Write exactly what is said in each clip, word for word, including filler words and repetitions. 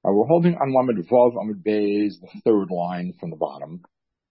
Uh, we're holding on Lamed Vav Amud Beis, the third line from the bottom.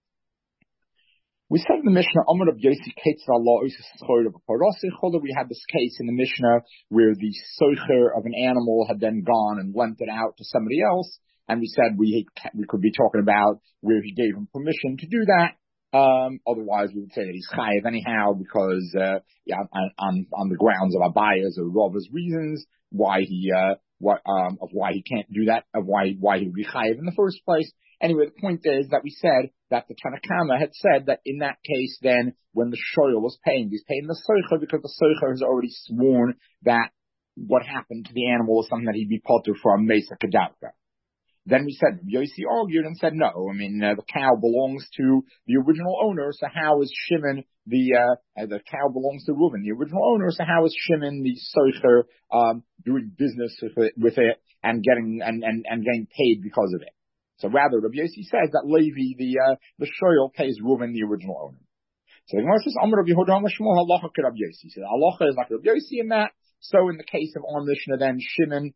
We said in the Mishnah, Amud Rab Yossi Ketz Allah Ois Schoir of a Parasi Chola. We had this case in the Mishnah where the soicher of an animal had then gone and lent it out to somebody else, and we said we we could be talking about where he gave him permission to do that. Um, otherwise, we would say that he's chayiv anyhow because uh, yeah, on on the grounds of Abaya's or Rava's reasons why he uh, what um of why he can't do that, of why why he would be chayiv in the first place. Anyway, the point is that we said that the Tanna Kamma had said that in that case, then when the shoyl was paying, he's paying the soicher because the soicher has already sworn that what happened to the animal is something that he'd be potter from Mesa Kedavka. Then we said, Yossi argued and said, no, I mean, uh, the cow belongs to the original owner, so how is Shimon the, uh, uh, the cow belongs to Reuben, the original owner, so how is Shimon the soicher, um, doing business with it, with it and getting, and, and, and getting paid because of it? So rather, Rabbi Yossi says that Levi, the, uh, the shoyl pays Reuben, the original owner. So the Gemara says, Amar Rabbi Yehuda Amar Shmuel halacha ke Rabbi Yossi. So halacha is like Rabbi Yossi in that. So in the case of our Mishnah, then Shimon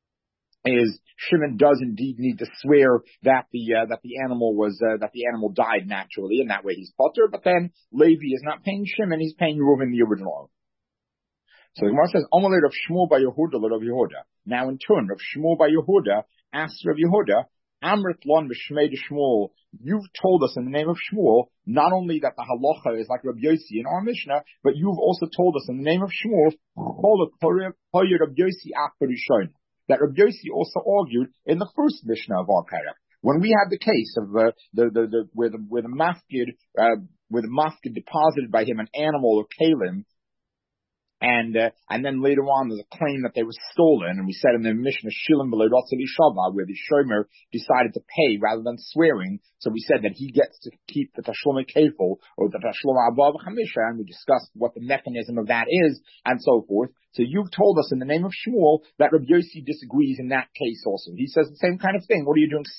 is Shimon does indeed need to swear that the uh, that the animal was uh, that the animal died naturally, and that way he's potter. But then Levi is not paying Shimon; he's paying Reuven, the original owner. So the Gemara says, "Amalei Rav Shmuel by Yehuda, Rav Yehuda." Now in turn, Rav Shmuel by Yehuda asks Rav Yehuda, "Amrit lon b'shmei Shmuel." You've told us in the name of Shmuel not only that the halacha is like Rav Yossi in our Mishnah, but you've also told us in the name of Shmuel Rav Yossi after that Rabbi Yossi also argued in the first Mishnah of our parak. When we had the case of uh, the, the, the, where the, where the mafkid, uh, where the mafkid deposited by him an animal or kalim, and, uh, and then later on there's a claim that they were stolen, and we said in the Mishnah, Shilim B'lei Ratzah L'Shava, where the shomer decided to pay rather than swearing, so we said that he gets to keep the Tashlum Kefil, or the Tashlum Abba V'Chamisha, and we discussed what the mechanism of that is, and so forth. So you've told us in the name of Shmuel that Rabbi Yossi disagrees in that case also. He says the same kind of thing. What are you doing?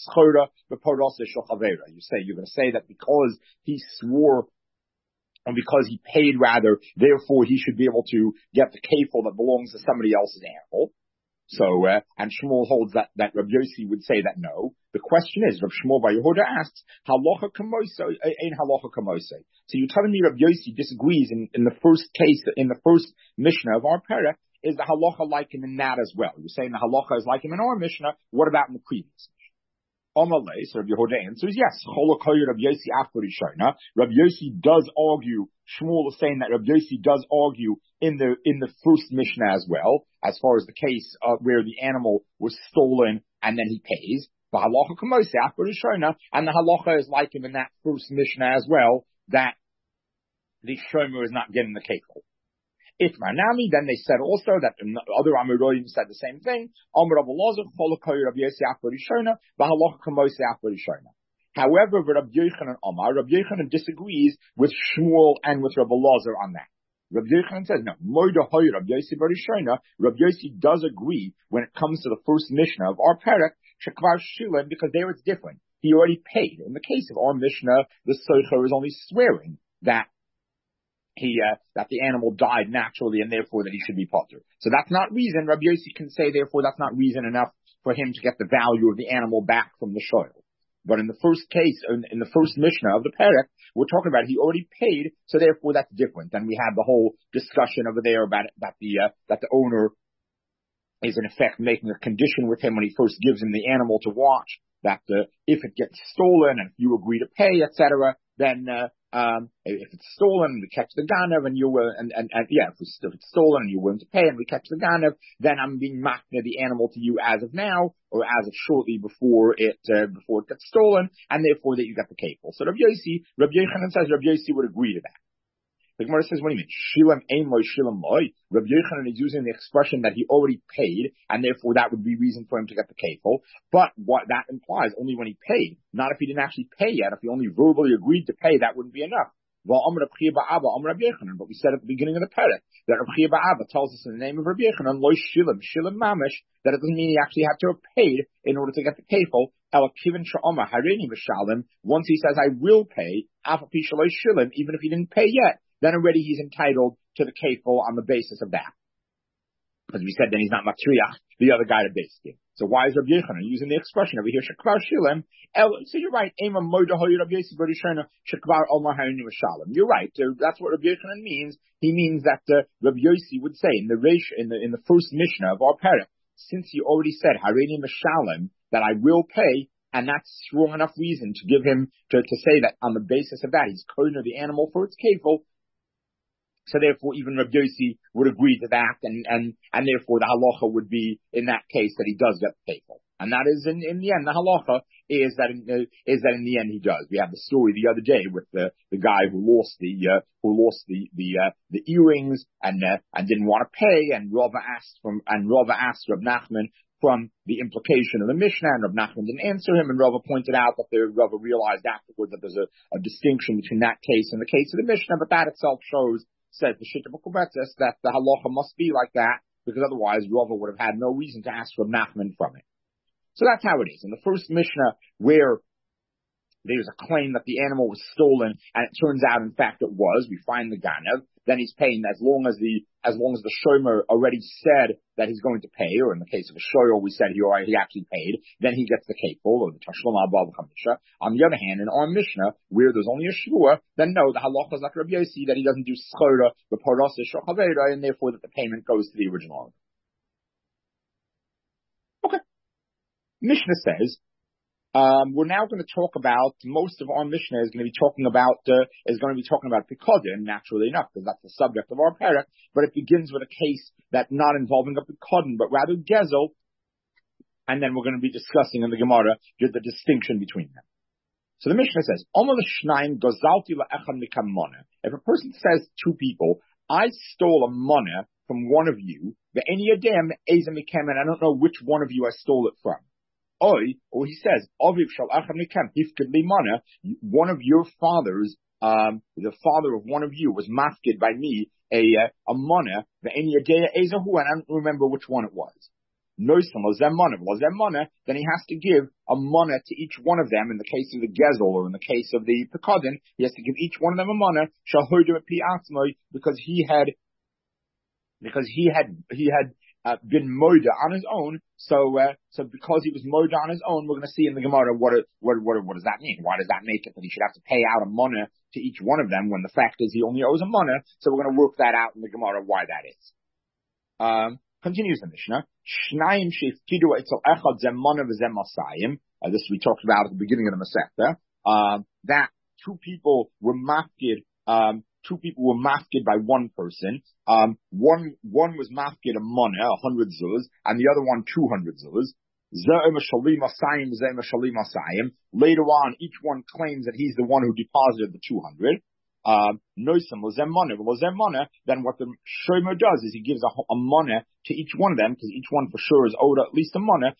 You say, you're going to say that because he swore, and because he paid rather, therefore he should be able to get the kefil that belongs to somebody else's animal. So, uh, and Shmuel holds that, that Rabbi Yossi would say that no. The question is, Rabbi Shmuel by Yehuda asks, halacha kamosa, ain't halacha kamosa. So you're telling me Rabbi Yossi disagrees in, in the first case, in the first Mishnah of our parak, is the halacha like him in that as well? You're saying the halacha is like him in our Mishnah. What about in the previous? Amalei, so Rabbi Yehuda answers, yes, Rabbi Yossi after Rishona. Rabbi Yossi does argue, Shmuel is saying that Rabbi Yossi does argue in the, in the first Mishnah as well, as far as the case uh, where the animal was stolen and then he pays. The halacha kamosi after Rishona, and the halacha is like him in that first Mishnah as well, that the shomer is not getting the kefil. If Manami, then they said also that the other Amoraim said the same thing. However, Rabbi Yochanan Amar, Rabbi Yochanan disagrees with Shmuel and with Rabbi Lazar on that. Rabbi Yochanan says, no, Rabbi Yossi Rabbi Yossi does agree when it comes to the first Mishnah of our parak, Shekvar Shilim, because there it's different. He already paid. In the case of our Mishnah, the soicher is only swearing that he, uh, that the animal died naturally and therefore that he should be potter. So that's not reason. Rabbi Yossi can say, therefore, that's not reason enough for him to get the value of the animal back from the shoyl. But in the first case, in, in the first Mishnah of the parak, we're talking about he already paid, so therefore that's different. Then we have the whole discussion over there about that the, uh, that the owner is in effect making a condition with him when he first gives him the animal to watch, that uh, if it gets stolen and if you agree to pay, et cetera, then uh, um, if it's stolen, we catch the ganav, and you will, and, and, and yeah, if it's, if it's stolen and you're willing to pay, and we catch the ganav, then I'm being makna the animal to you as of now, or as of shortly before it uh, before it gets stolen, and therefore that you get the kefil. So Rabbi Yossi, Rabbi Yochanan says Rabbi Yossi would agree to that. The Gemara says, what do you mean? Shilam ein loy, shilam loy. Rabbi Yochanan is using the expression that he already paid, and therefore that would be reason for him to get the kefil. But what that implies, only when he paid, not if he didn't actually pay yet. If he only verbally agreed to pay, that wouldn't be enough. Well, Amr Rabbi Ba'aba, Amr Rabbi Yochanan, but we said at the beginning of the parak that Rabbi Ba'aba tells us in the name of Rabbi Yochanan, loy shilam, shilam mamish, that it doesn't mean he actually had to have paid in order to get the kefil. Once he says, I will pay, even if he didn't pay yet, then already he's entitled to the kefil on the basis of that. Because we said then he's not matriach the other guy to base him. So why is Rabbi Yochanan using the expression over here? Shekvar shilem. So you're right. Ema moda hoyu Rabbi Yossi b'rishona shekvar omar hayinu shalom. You're right. Uh, that's what Rabbi Yochanan means. He means that uh, Rabbi Yossi would say in the reish, in the in the first mishnah of our parah, since he already said harini mishalem, that I will pay, and that's strong enough reason to give him to, to say that on the basis of that he's koiner the animal for its kefil. So therefore, even Rabbi Yossi would agree to that, and, and, and therefore the halacha would be in that case that he does get the kefil. And that is in, in the end, the halacha is that in, uh, is that in the end he does. We have the story the other day with the, the guy who lost the, uh, who lost the, the, uh, the earrings and, uh, and didn't want to pay, and Rava asked from, and Rava asked Rav Nachman from the implication of the Mishnah, and Rav Nachman didn't answer him, and Rava pointed out that the Rava realized afterwards that there's a, a distinction between that case and the case of the Mishnah, but that itself shows, said the Shita B'Kubetzes, that the halacha must be like that, because otherwise Rava would have had no reason to ask Rav Nachman from it. So that's how it is. In the first Mishnah, where there's a claim that the animal was stolen, and it turns out, in fact, it was, we find the Ganev, then he's paying as long as the, as long as the Shomer already said that he's going to pay, or in the case of a Shoyer, we said he already, he actually paid, then he gets the Kefil, or the Tashlum Abba Chamisha. On the other hand, in our Mishnah, where there's only a Shvua, then no, the halacha is like Rabbi Yossi, that he doesn't do Schora, the Parasa Shochaveda, and therefore that the payment goes to the original owner. Okay. Mishnah says, Um, we're now going to talk about, most of our Mishnah is going to be talking about, uh, is going to be talking about Pekodin, naturally enough, because that's the subject of our parak, but it begins with a case that not involving a Pekodin, but rather Gezel, and then we're going to be discussing in the Gemara the distinction between them. So the Mishnah says, if a person says to two people, I stole a money from one of you, and I don't know which one of you I stole it from. Oy, or he says, one of your fathers, um, the father of one of you was mafkid by me a a mana, and I don't remember which one it was. Then he has to give a mana to each one of them. In the case of the Gezel, or in the case of the Pekodin, he has to give each one of them a mana, because he had, because he had, he had, Uh, been moida on his own, so uh, so because he was moida on his own, we're going to see in the Gemara what it, what what what does that mean? Why does that make it that he should have to pay out a money to each one of them when the fact is he only owes a money? So we're going to work that out in the Gemara why that is. Um, continues the Mishnah. Shnayim shefkidu etzel echad zem money v'zem masayim. This we talked about at the beginning of the Masechta. Um, that two people were mafkid. Um, Two people were mafkid by one person. Um, one, one was mafkid a money, a hundred zuz, and the other one two hundred zuz. Later on, each one claims that he's the one who deposited the two hundred. Um, then what the shomer does is he gives a, a money to each one of them, because each one for sure is owed at least a money.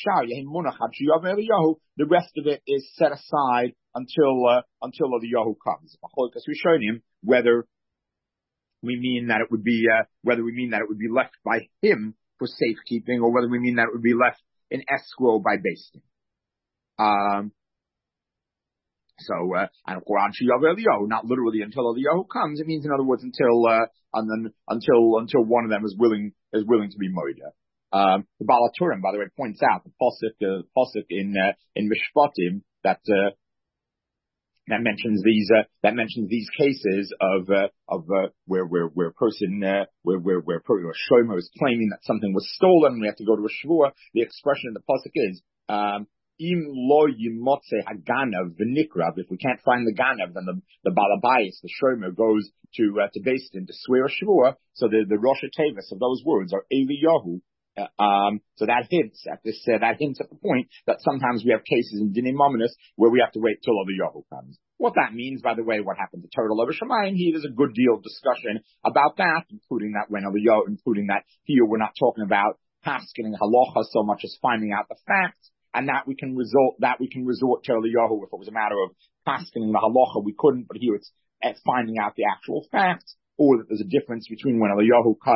The rest of it is set aside until uh, until Eliyahu comes. Because we've shown him whether we mean that it would be uh, whether we mean that it would be left by him for safekeeping, or whether we mean that it would be left in escrow by Beis Din. Um. So, uh, and not literally until Eliyahu comes. It means, in other words, until uh, and then until until one of them is willing is willing to be moida. Um, the Baal HaTurim, by the way, points out the pasuk uh, pasuk in uh, in Mishpatim that. Uh, That mentions these uh, that mentions these cases of uh, of uh, where where where a person uh, where where where a shomer is claiming that something was stolen, and we have to go to a shvua. The expression in the pasuk is um, im lo yimotze haganav v'nikrav. If we can't find the ganav, then the the balabayis, the shomer, goes to uh, to Beis Din to swear a shvua. So the the rosh tevis of those words are Eliyahu. Uh, um, so that hints at this, uh, that hints at the point that sometimes we have cases in Dinei Mamonos where we have to wait till Eliyahu comes. What that means, by the way, what happened to Turtle over Shemayim, here there's a good deal of discussion about that, including that when Eliyahu, including that here we're not talking about paskening halacha so much as finding out the facts, and that we can resort, that we can resort to Eliyahu if it was a matter of paskening the halacha, we couldn't, but here it's at finding out the actual facts, or that there's a difference between when Eliyahu comes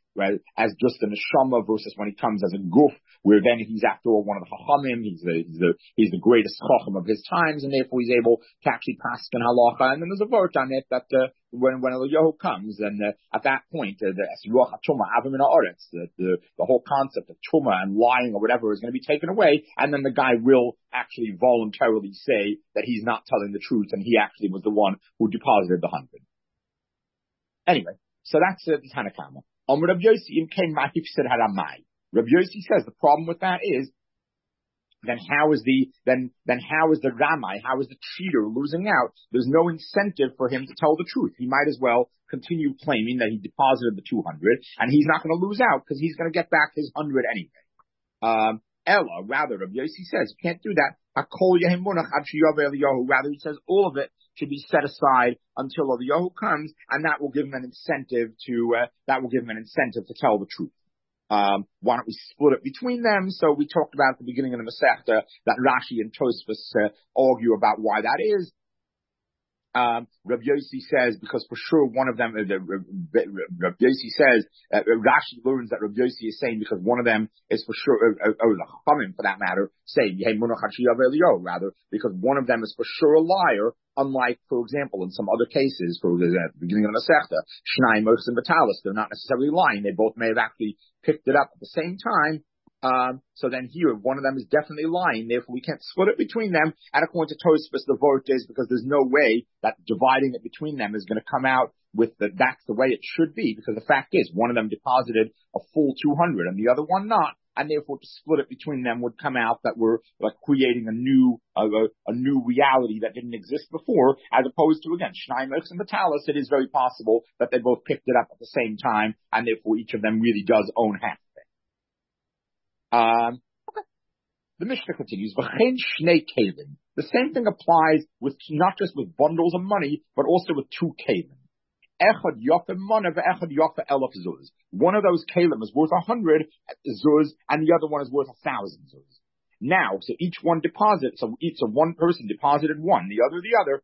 right, as just a neshama versus when he comes as a guf, where then he's after all one of the chachamim, he's the, he's the, he's the greatest chacham of his times, and therefore he's able to actually paskin halacha, and then there's a vote on it that, uh, when, when Eliyahu comes, and, uh, at that point, uh, the, Ruach HaTumah, Avim in Haaretz, the, the, the whole concept of tumah and lying or whatever is going to be taken away, and then the guy will actually voluntarily say that he's not telling the truth, and he actually was the one who deposited the hundred. Anyway, so that's uh, the Tanakama. Um, Rabbi Yossi came back, he said, Haramai. Rabbi Yossi says the problem with that is, then how is the, then, then how is the Ramai, how is the cheater losing out? There's no incentive for him to tell the truth. He might as well continue claiming that he deposited the two hundred, and he's not going to lose out because he's going to get back his one hundred anyway. Um, Ella, rather, Rabbi Yossi says, you can't do that. Rather, he says all of it should be set aside until Eliyahu comes, and that will give him an incentive to, uh, that will give him an incentive to tell the truth. Um, why don't we split it between them? So we talked about at the beginning of the Masechta that Rashi and Tosfos uh, argue about why that is. Um, Rabbi Yossi says, because for sure one of them, uh, the, Rabbi Yossi says, uh, Rashi learns that Rabbi Yossi is saying because one of them is for sure, uh, or the Chachamim for that matter, say, rather, because one of them is for sure a liar, unlike, for example, in some other cases, for the uh, beginning of the Masechta, Shnai, Moses, and Vitalis, they're not necessarily lying, they both may have actually picked it up at the same time. Um, so then here, one of them is definitely lying, therefore we can't split it between them, and according to Tosfos, the vote is because there's no way that dividing it between them is going to come out with the, that's the way it should be, because the fact is, one of them deposited a full two hundred, and the other one not, and therefore to split it between them would come out that we're like creating a new, uh, a, a new reality that didn't exist before, as opposed to, again, Shnai, Moses, and Vitalis, it is very possible that they both picked it up at the same time, and therefore each of them really does own half. Um, okay. The Mishnah continues, V'chein shnei kelim. The same thing applies with, not just with bundles of money, but also with two kelim. Echad yofa mana ve'echad yofa elef zuz. One of those kelim is worth a hundred zuz, and the other one is worth a thousand zuz. Now, so each one deposits, so each, so one person deposited one, the other the other,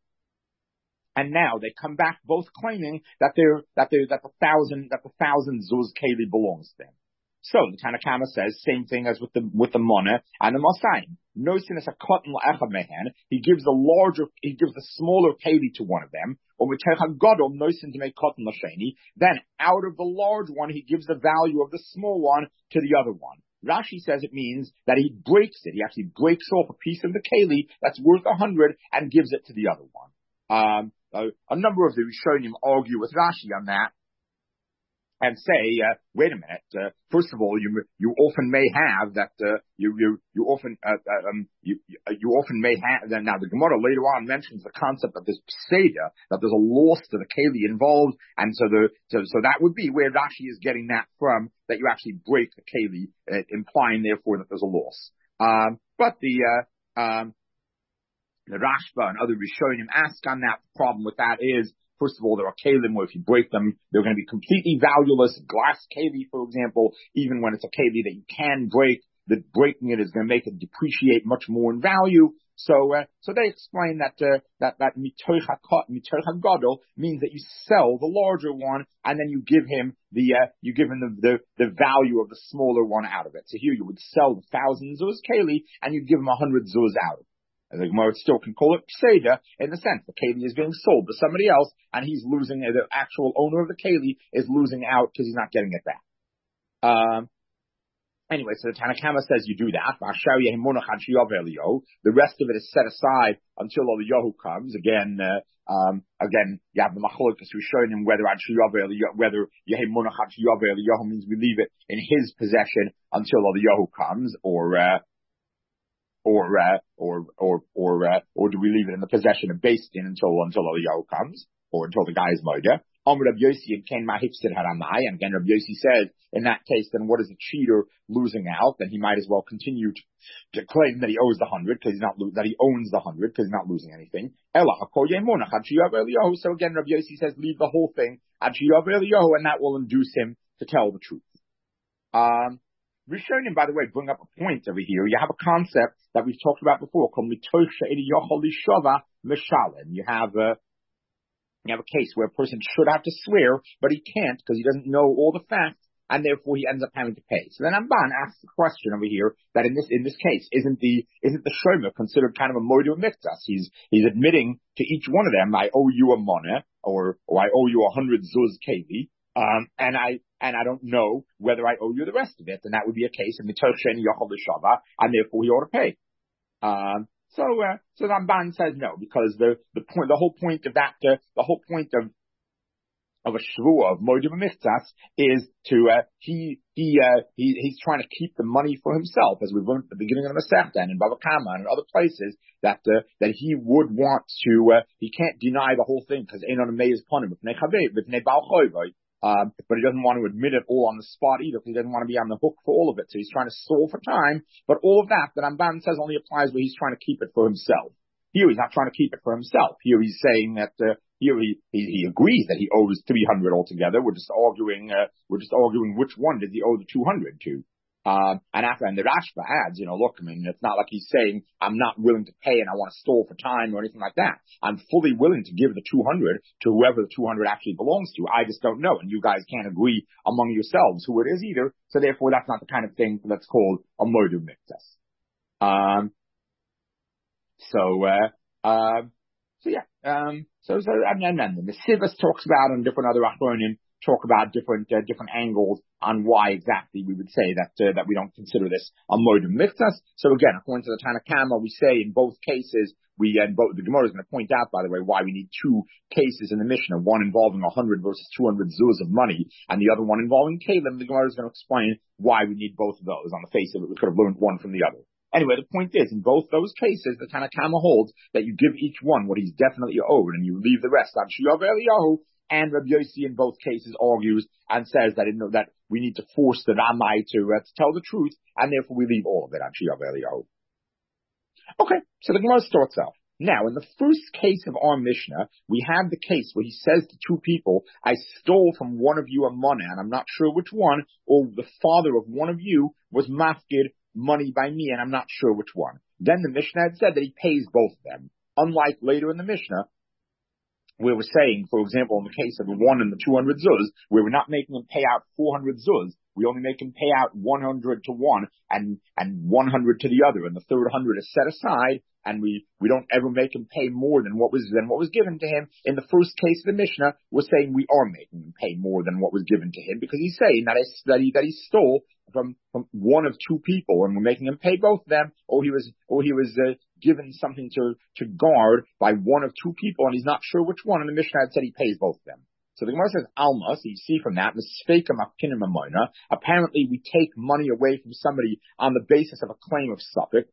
and now they come back both claiming that they're, that they're, that the thousand, that the thousand zuz keli belongs to them. So the Tanakama says same thing as with the with the Mona and the Mosayim. No sin is a cotton la'echad mehen. He gives the larger, he gives the smaller keli to one of them. Or with gadol, no sin to make cotton l'sheni. Then out of the large one, he gives the value of the small one to the other one. Rashi says it means that he breaks it. He actually breaks off a piece of the keli that's worth a hundred and gives it to the other one. Um, a, a number of the Rishonim argue with Rashi on that. And say, uh, wait a minute. Uh, first of all, you you often may have that. Uh, you you you often uh, um you you often may have. Now the Gemara later on mentions the concept of this pseudo, that there's a loss to the keli involved, and so the so so that would be where Rashi is getting that from. That you actually break the keli, uh, implying therefore that there's a loss. Um, but the uh, um the Rashba and other Rishonim ask on that. The problem with that is, first of all, there are kelim where if you break them, they're going to be completely valueless. Glass keli, for example, even when it's a keli that you can break, the breaking it is going to make it depreciate much more in value. So, uh, so they explain that uh, that that mitoch gadol means that you sell the larger one and then you give him the uh, you give him the, the the value of the smaller one out of it. So here you would sell the thousand zuz keli and you give him a hundred zuz out of it. And the Gemara still can call it pseudo in the sense the keli is being sold to somebody else, and he's losing. The actual owner of the keli is losing out because he's not getting it back. Um. Anyway, so the Tanakama says you do that. The rest of it is set aside until Eliyahu comes. Again, uh, um, again, you have the machlokas who's showing him whether whether Eliyahu means we leave it in his possession until Eliyahu comes, or. Uh, Or, uh, or, or, or, uh, or do we leave it in the possession of Beis Din until, until Eliyahu comes, or until the guy is murdered? Om Rabbi Yossi and Ken Mahipsid Haramai, and again Rabbi Yossi says, in that case, then what is the cheater losing out? Then he might as well continue to, to claim that he owes the hundred, because he's not, lo- that he owns the hundred, because he's not losing anything. So again, Rabbi Yossi says, leave the whole thing, and that will induce him to tell the truth. Um, Rishonim, by the way, bring up a point over here. You have a concept that we've talked about before called mitoch yochol lishava mishalem. You have a you have a case where a person should have to swear, but he can't because he doesn't know all the facts. and therefore he ends up having to pay. So then Ramban asks the question over here that in this in this case, isn't the isn't the shomer considered kind of a moidu miktas? He's he's admitting to each one of them, I owe you a money, or or I owe you a hundred zuz kevi, um, and I and I don't know whether I owe you the rest of it, and that would be a case of mitoch sheni yochel l'shava, and therefore he ought to pay. Um, so, uh, so Ramban says no, because the, the point, the whole point of that, uh, the whole point of, of a shvuah, of moed michtas, is to, uh, he, he, uh, he, he's trying to keep the money for himself, as we've learned at the beginning of the Masechta and in Bava Kama and other places, that, uh, that he would want to, uh, he can't deny the whole thing, because ain't on a meiz ponim, with ne bal choyvay. Um, but he doesn't want to admit it all on the spot either, because he doesn't want to be on the hook for all of it. So he's trying to stall for time. But all of that, that Ramban says, only applies where he's trying to keep it for himself. Here he's not trying to keep it for himself. Here he's saying that uh, here he, he he agrees that he owes three hundred altogether. We're just arguing uh, we're just arguing which one did he owe the two hundred to. Uh, and after, and the Rashba adds, you know, look, I mean, it's not like he's saying, I'm not willing to pay and I want to stall for time or anything like that. I'm fully willing to give the two hundred to whoever the two hundred actually belongs to. I just don't know. And you guys can't agree among yourselves who it is either. So therefore, that's not the kind of thing that's called a modu miktas. Um, so, uh, uh, so yeah, um, so, so, and then, and then the Sivas talks about and different other Achronim talk about different, uh, different angles on why exactly we would say that, uh, that we don't consider this a moed miktas. So again, according to the Tanna Kama, we say in both cases, we, and both, the Gemara is going to point out, by the way, why we need two cases in the Mishnah, one involving one hundred versus two hundred zuz of money, and the other one involving kalim. The Gemara is going to explain why we need both of those. On the face of it, we could have learned one from the other. Anyway, the point is, in both those cases, the Tanna Kama holds that you give each one what he's definitely owed, and you leave the rest on Shiyav Eliyahu. And Rabbi Yossi in both cases argues and says that in, that we need to force the Ramai to, uh, to tell the truth, and therefore we leave all of it on Shiyav Eliyahu. Okay, so the Gemara starts off. Now, in the first case of our Mishnah, we have the case where he says to two people, I stole from one of you a money, and I'm not sure which one, or the father of one of you was mafkid money by me, and I'm not sure which one. Then the Mishnah had said that he pays both of them. Unlike later in the Mishnah, where we're saying, for example, in the case of the one and the two hundred zuz, where we're not making him pay out four hundred zuz, we only make him pay out one hundred to one and, and one hundred to the other, and the third hundred is set aside, and we, we don't ever make him pay more than what was, than what was given to him. In the first case of the Mishnah, we're saying we are making him pay more than what was given to him, because he's saying that, that he, that he stole from, from one of two people, and we're making him pay both of them, or he was, or he was, uh, given something to, to guard by one of two people, and he's not sure which one, and the Mishnah had said he pays both of them. So the Gemara says, Alma, so you see from that, apparently we take money away from somebody on the basis of a claim of suffix.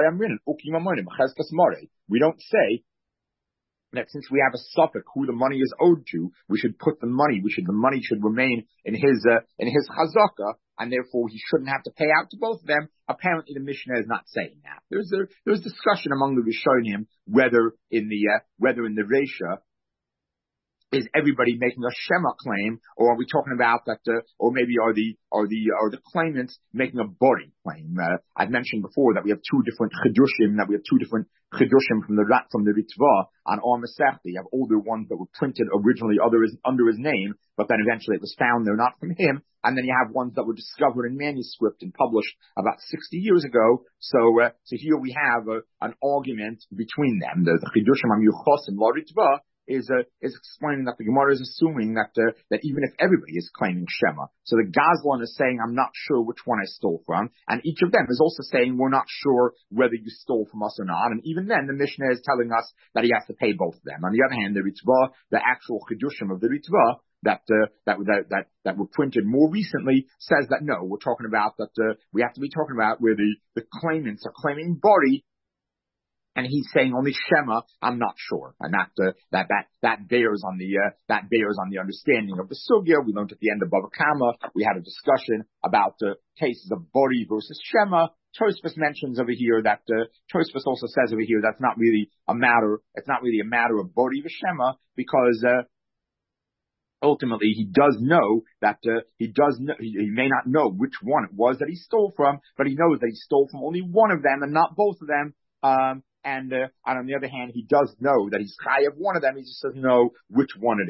We don't say that since we have a suffix who the money is owed to, we should put the money, we should, the money should remain in his, uh, in his chazaka, and therefore he shouldn't have to pay out to both of them. Apparently the Mishnah is not saying that. There's a, there's discussion among the Rishonim whether in the, uh, whether in the Reisha, is everybody making a Shema claim, or are we talking about that, uh, or maybe are the, are the, are the claimants making a Bori claim? Uh, I've mentioned before that we have two different Chidushim, that we have two different Chidushim from the Rat, from the Ritva on our Masechta. You have older ones that were printed originally other is, under his name, but then eventually it was found they're not from him. And then you have ones that were discovered in manuscript and published about sixty years ago. So, uh, so here we have a, an argument between them. The, the Chidushim HaMiyuchosim La Ritva is uh, is explaining that the Gemara is assuming that uh, that even if everybody is claiming Shema, so the Gazlan is saying, I'm not sure which one I stole from, and each of them is also saying, we're not sure whether you stole from us or not, and even then the Mishnah is telling us that he has to pay both of them. On the other hand, the Ritva, the actual Chidushim of the Ritva, that, uh, that, that, that, that were printed more recently, says that no, we're talking about that, uh, we have to be talking about where the, the claimants are claiming Bori, and he's saying only Shema, I'm not sure. And that, uh, that, that, that bears on the, uh, that bears on the understanding of the Sugya. We learned at the end of Bava Kama, we had a discussion about, uh, cases of Bori versus Shema. Tosfos mentions over here that, uh, Tosfos also says over here that's not really a matter, it's not really a matter of Bori versus Shema, because, uh, ultimately, he does know that, uh, he does know, he, he may not know which one it was that he stole from, but he knows that he stole from only one of them and not both of them. Um, and, uh, and on the other hand, he does know that he's chayav one of them, he just doesn't know which one it is.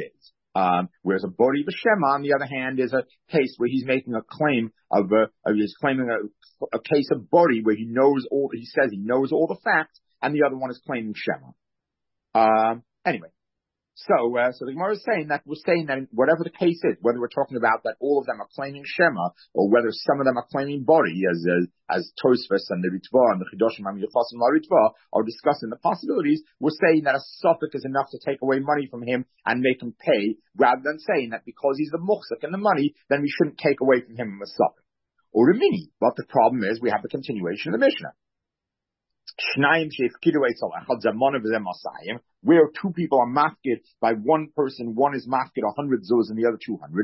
Um, whereas a bori b'shema, on the other hand, is a case where he's making a claim of, uh, of he's claiming a, a case of bori where he knows all, he says he knows all the facts, and the other one is claiming shema. Um, anyway. So, uh, so the Gemara is saying that we're saying that whatever the case is, whether we're talking about that all of them are claiming Shema, or whether some of them are claiming Bori, as as, as Tosfos and the Ritva and the Chidoshim and Yochasim La Ritva are discussing the possibilities, we're saying that a suffix is enough to take away money from him and make him pay, rather than saying that because he's the muhsik and the money, then we shouldn't take away from him a suffix. Or a mini. But the problem is we have the continuation of the Mishnah. Where two people are mafkid by one person, one is mafkid a hundred zuz and the other two hundred,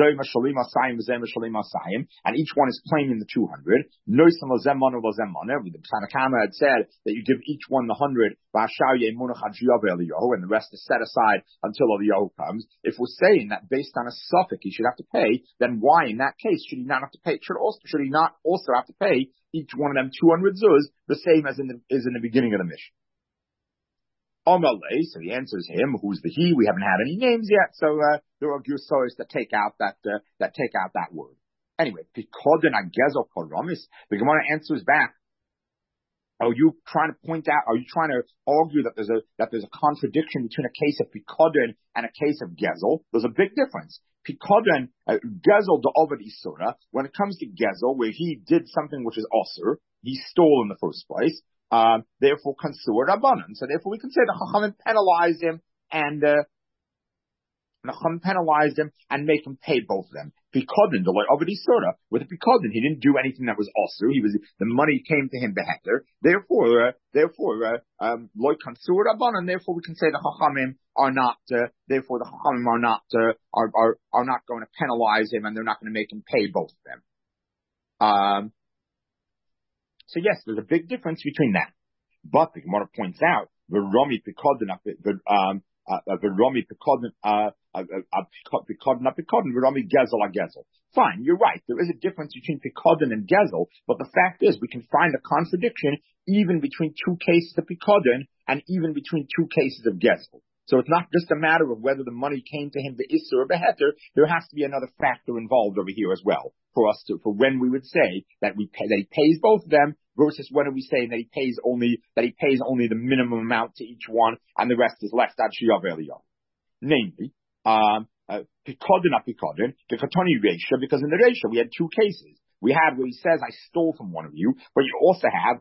and each one is claiming the two hundred. The Tanakama had said that you give each one the hundred, and the rest is set aside until Eliyahu comes. If we're saying that based on a suffix he should have to pay, then why in that case should he not have to pay? Should also should he not also have to pay each one of them two hundred zuz, the same as in the, is in the beginning of the Mishnah? Omalei, so he answers him, who's the he? We haven't had any names yet, so uh, there are Gursois that take out that uh, that take out that word. Anyway, Pikodin Agezo Koromis, the Gemara answers back. Are you trying to point out? Are you trying to argue that there's a that there's a contradiction between a case of Pikodin and a case of Gezel? There's a big difference. Pikodin, uh, Gezel the Ovad Isura. When it comes to Gezel, where he did something which is Osir, he stole in the first place. Um, therefore, Kansur Rabbanan. So therefore, we can say the Chachamim penalized him and uh, the Chachamim penalized him and make him pay both of them. Pikodin, the Lord Ovad Isura, with a Pikodin, he didn't do anything that was Osir. He was the money came to him beheter. Therefore, uh, therefore, uh, um, Lord Kansur Rabbanan. Therefore, we can say the Chachamim are not. Uh, therefore, the Chachamim are not uh, are are are not going to penalize him, and they're not going to make him pay both of them. Um. So yes, there's a big difference between that. But the Gemara points out, the Romi Pikodin, the um, the Romi Pikodin, uh, Pikodin, Pikodin, the Romi Gezel, Gezel. Fine, you're right. There is a difference between Pikodin and Gezel, but the fact is, we can find a contradiction even between two cases of Pikodin and even between two cases of Gezel. So it's not just a matter of whether the money came to him the Issur or Beheter. There has to be another factor involved over here as well for us to, for when we would say that we pay, that he pays both of them versus when are we saying that he pays only, that he pays only the minimum amount to each one and the rest is left at Shiyav Eliyah. Namely, um, uh, Pikodin a Pikodin, the Katoni Reisha, because in the Reisha we had two cases. We had where he says, I stole from one of you, but you also have,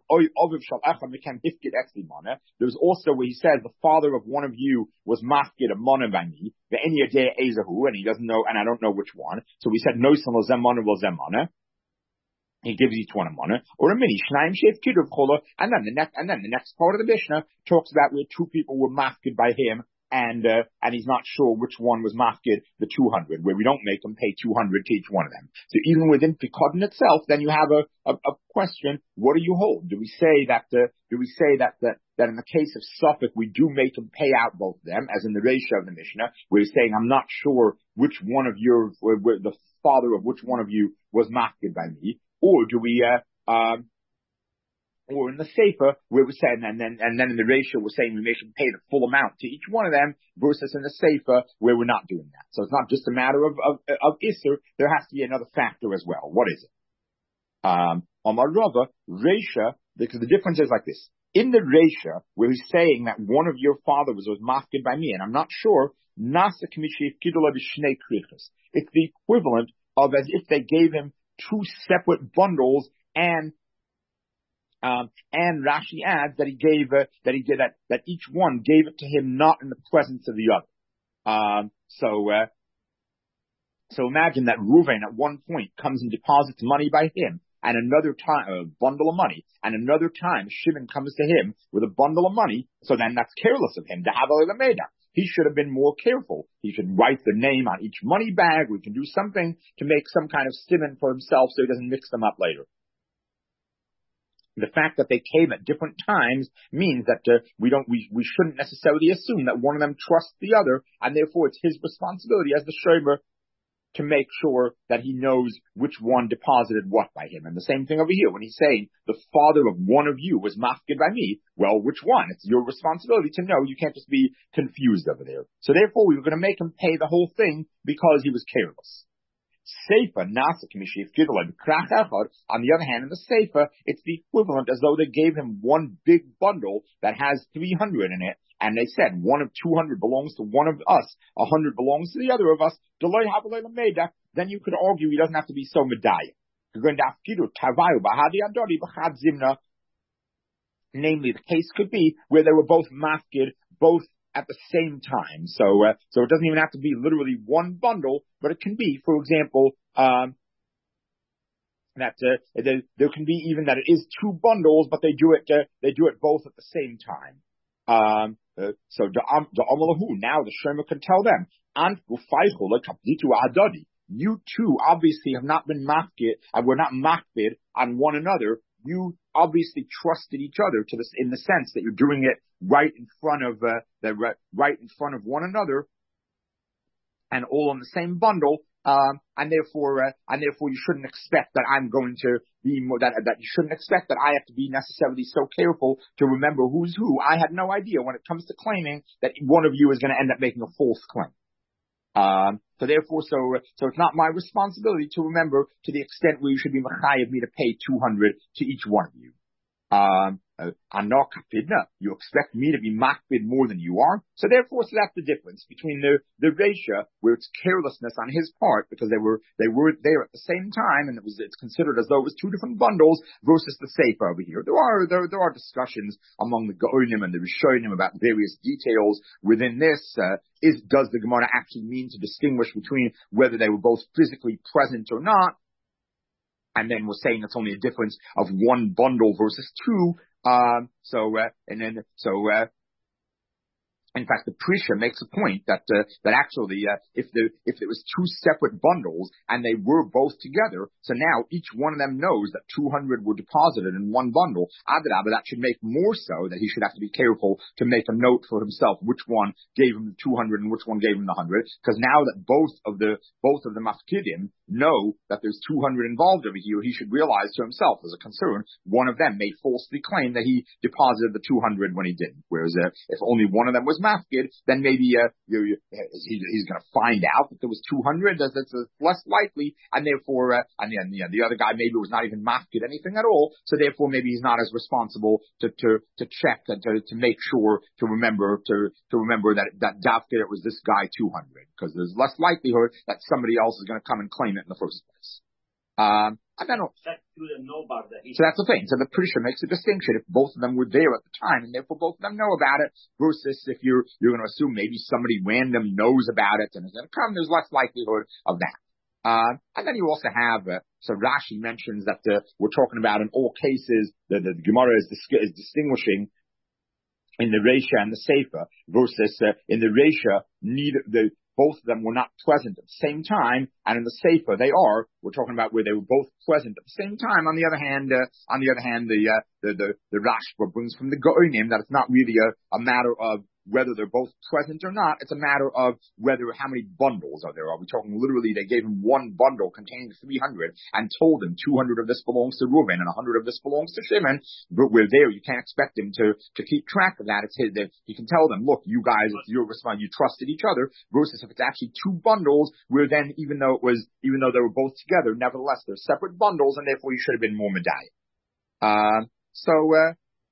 there's also where he says, the father of one of you was mafkid a mana by me, the Enyadeh Ezahu, and he doesn't know, and I don't know which one. So we said, no son of Zemana will Zemana. He gives each one a mana, or a mini, Shnaim Shef Kiduv Chola, and then the next, and then the next part of the Mishnah talks about where two people were mafkid by him, and uh, and he's not sure which one was mafkid the two hundred, where we don't make them pay two hundred to each one of them. So even within Pikodin itself, then you have a, a, a question: what do you hold? Do we say that uh, do we say that that that in the case of Suffolk we do make him pay out both of them, as in the ratio of the Mishnah, where he's saying I'm not sure which one of your where, where the father of which one of you was mafkid by me, or do we uh, um. Or in the Sefer, where we're saying, and then, and then in the ratio, we're saying we make them pay the full amount to each one of them, versus in the Sefer, where we're not doing that. So it's not just a matter of, of, of Isser, there has to be another factor as well. What is it? Um, Amar Rava, Reisha, because the difference is like this. In the Reisha, where he's saying that one of your fathers was mafkid by me, and I'm not sure, Nasa Kamishi Kidula B'Shnei Krichas. It's the equivalent of as if they gave him two separate bundles, and Um, and Rashi adds that he gave, uh, that he did that, that each one gave it to him not in the presence of the other. Um, so, uh, so imagine that Reuven at one point comes and deposits money by him, and another time, a bundle of money, and another time Shimon comes to him with a bundle of money, so then that's careless of him, to have a lameda. He should have been more careful. He should write the name on each money bag. We can do something to make some kind of stimun for himself so he doesn't mix them up later. The fact that they came at different times means that uh, we don't, we, we shouldn't necessarily assume that one of them trusts the other, and therefore it's his responsibility as the shomer to make sure that he knows which one deposited what by him. And the same thing over here, when he's saying, the father of one of you was mafkid by me, well, which one? It's your responsibility to know. You can't just be confused over there. So therefore, we were going to make him pay the whole thing because he was careless. Seifa, nasa k'mishif gidol b'krach echad. On the other hand, in the Seifa, it's the equivalent as though they gave him one big bundle that has three hundred in it, and they said one of two hundred belongs to one of us, one hundred belongs to the other of us. Then you could argue he doesn't have to be so medayik. Namely, the case could be where they were both mafkid, both at the same time. So, uh, so it doesn't even have to be literally one bundle, but it can be, for example, um, that uh, there, there can be even that it is two bundles, but they do it uh, they do it both at the same time. Um, uh, so the um, the Amalahu, now the Shema can tell them, you two obviously have not been mafkid, and we're not mafkid on one another. You obviously trusted each other to this, in the sense that you're doing it right in front of uh, the right in front of one another, and all on the same bundle. Um, and therefore, uh, and therefore, you shouldn't expect that I'm going to be more, that that you shouldn't expect that I have to be necessarily so careful to remember who's who. I had no idea when it comes to claiming that one of you is going to end up making a false claim. Um, so therefore, so so it's not my responsibility to remember to the extent where you should be mechayev me to pay two hundred to each one of you. Um, uh, you expect me to be makbid more than you are. So therefore, so that's the difference between the, the Reisha, where it's carelessness on his part, because they were, they were there at the same time, and it was, it's considered as though it was two different bundles, versus the Seifa over here. There are, there, there are discussions among the Gaonim and the Rishonim about various details within this. Uh, is, does the Gemara actually mean to distinguish between whether they were both physically present or not? And then we're saying it's only a difference of one bundle versus two. Um, so, uh, and then, so, uh, in fact, the Prisha makes a point that, uh, that actually, uh, if the, if there was two separate bundles and they were both together, so now each one of them knows that two hundred were deposited in one bundle, Adrabah, that should make more so that he should have to be careful to make a note for himself which one gave him the two hundred and which one gave him the one hundred, because now that both of the, both of the mafkidim know that there's two hundred involved over here, he should realize to himself as a concern, one of them may falsely claim that he deposited the two hundred when he didn't, whereas uh, if only one of them was mafkid, then maybe uh, you, you, he, he's going to find out that there was two hundred. That's, that's uh, less likely, and therefore, uh, and then you know, the other guy maybe was not even mafkid anything at all. So therefore, maybe he's not as responsible to to to check and to to make sure to remember to to remember that that dafkid it was this guy two hundred, because there's less likelihood that somebody else is going to come and claim it in the first place. Um, I don't know. So that's the thing. So the Prisha makes a distinction if both of them were there at the time, and therefore both of them know about it, versus if you're you're going to assume maybe somebody random knows about it and is going to come, there's less likelihood of that. Uh, and then you also have, uh, so Rashi mentions that uh, we're talking about in all cases, the, the, the Gemara is, dis- is distinguishing in the Reisha and the Seifa, versus uh, in the Reisha, neither the both of them were not present at the same time, and in the Seifa they are. We're talking about where they were both present at the same time. On the other hand, uh, on the other hand, the uh, the the, the Rashba brings from the Goinim that it's not really a, a matter of whether they're both present or not. It's a matter of whether, how many bundles are there. Are we talking literally they gave him one bundle containing three hundred and told him two hundred of this belongs to Reuben and one hundred of this belongs to Shimon, but we're there. You can't expect him to, to keep track of that. It's his, that he can tell them, look, you guys, it's your response, you trusted each other, versus if it's actually two bundles, where then even though it was, even though they were both together, nevertheless, they're separate bundles, and therefore you should have been more medayik. Um, so, uh,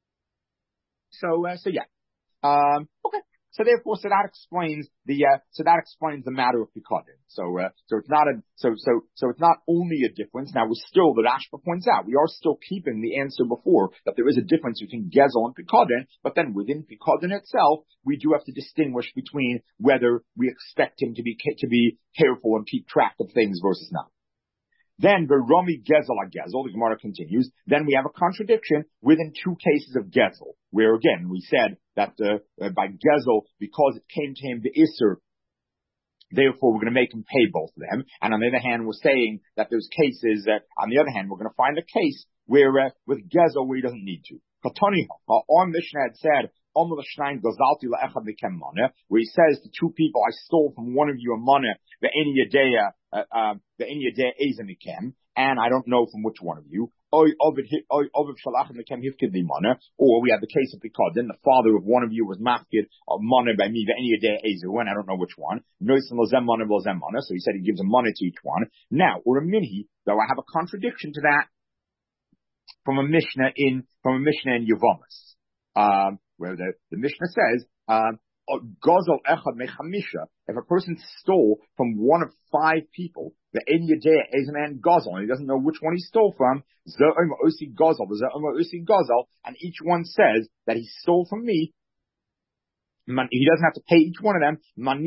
so, uh, so yeah. Um, okay. So therefore, so that explains the, uh, so that explains the matter of Pikadin. So, uh, so it's not a, so, so, so it's not only a difference. Now we're still, the Rashba points out, we are still keeping the answer before, that there is a difference between Gezel and Pikadin, but then within Pikadin itself, we do have to distinguish between whether we expect him to be, to be careful and keep track of things versus not. Then, Veromi Gezel a Gezel, the Gemara continues, then we have a contradiction within two cases of Gezel, where again, we said that uh, uh, by Gezel, because it came to him the Isser, therefore we're going to make him pay both of them. And on the other hand, we're saying that there's cases, uh, on the other hand, we're going to find a case where, uh, with Gezel, where he doesn't need to. Katani, our Mishnah had said, where he says to two people, I stole from one of you a money, the any yadea, the any yadea ezemikem, and I don't know from which one of you. Or we have the case of Pikadin, the father of one of you was mafkid of money by me, the any yadea ezu, and I don't know which one. So he said he gives a money to each one. Now, or a minhi, though I have a contradiction to that from a Mishnah in from a Mishnah in Yevamos, um, where the, the Mishnah says, um, if a person stole from one of five people, the ein yadea is a man gazal, and he doesn't know which one he stole from, and each one says that he stole from me, he doesn't have to pay each one of them. Then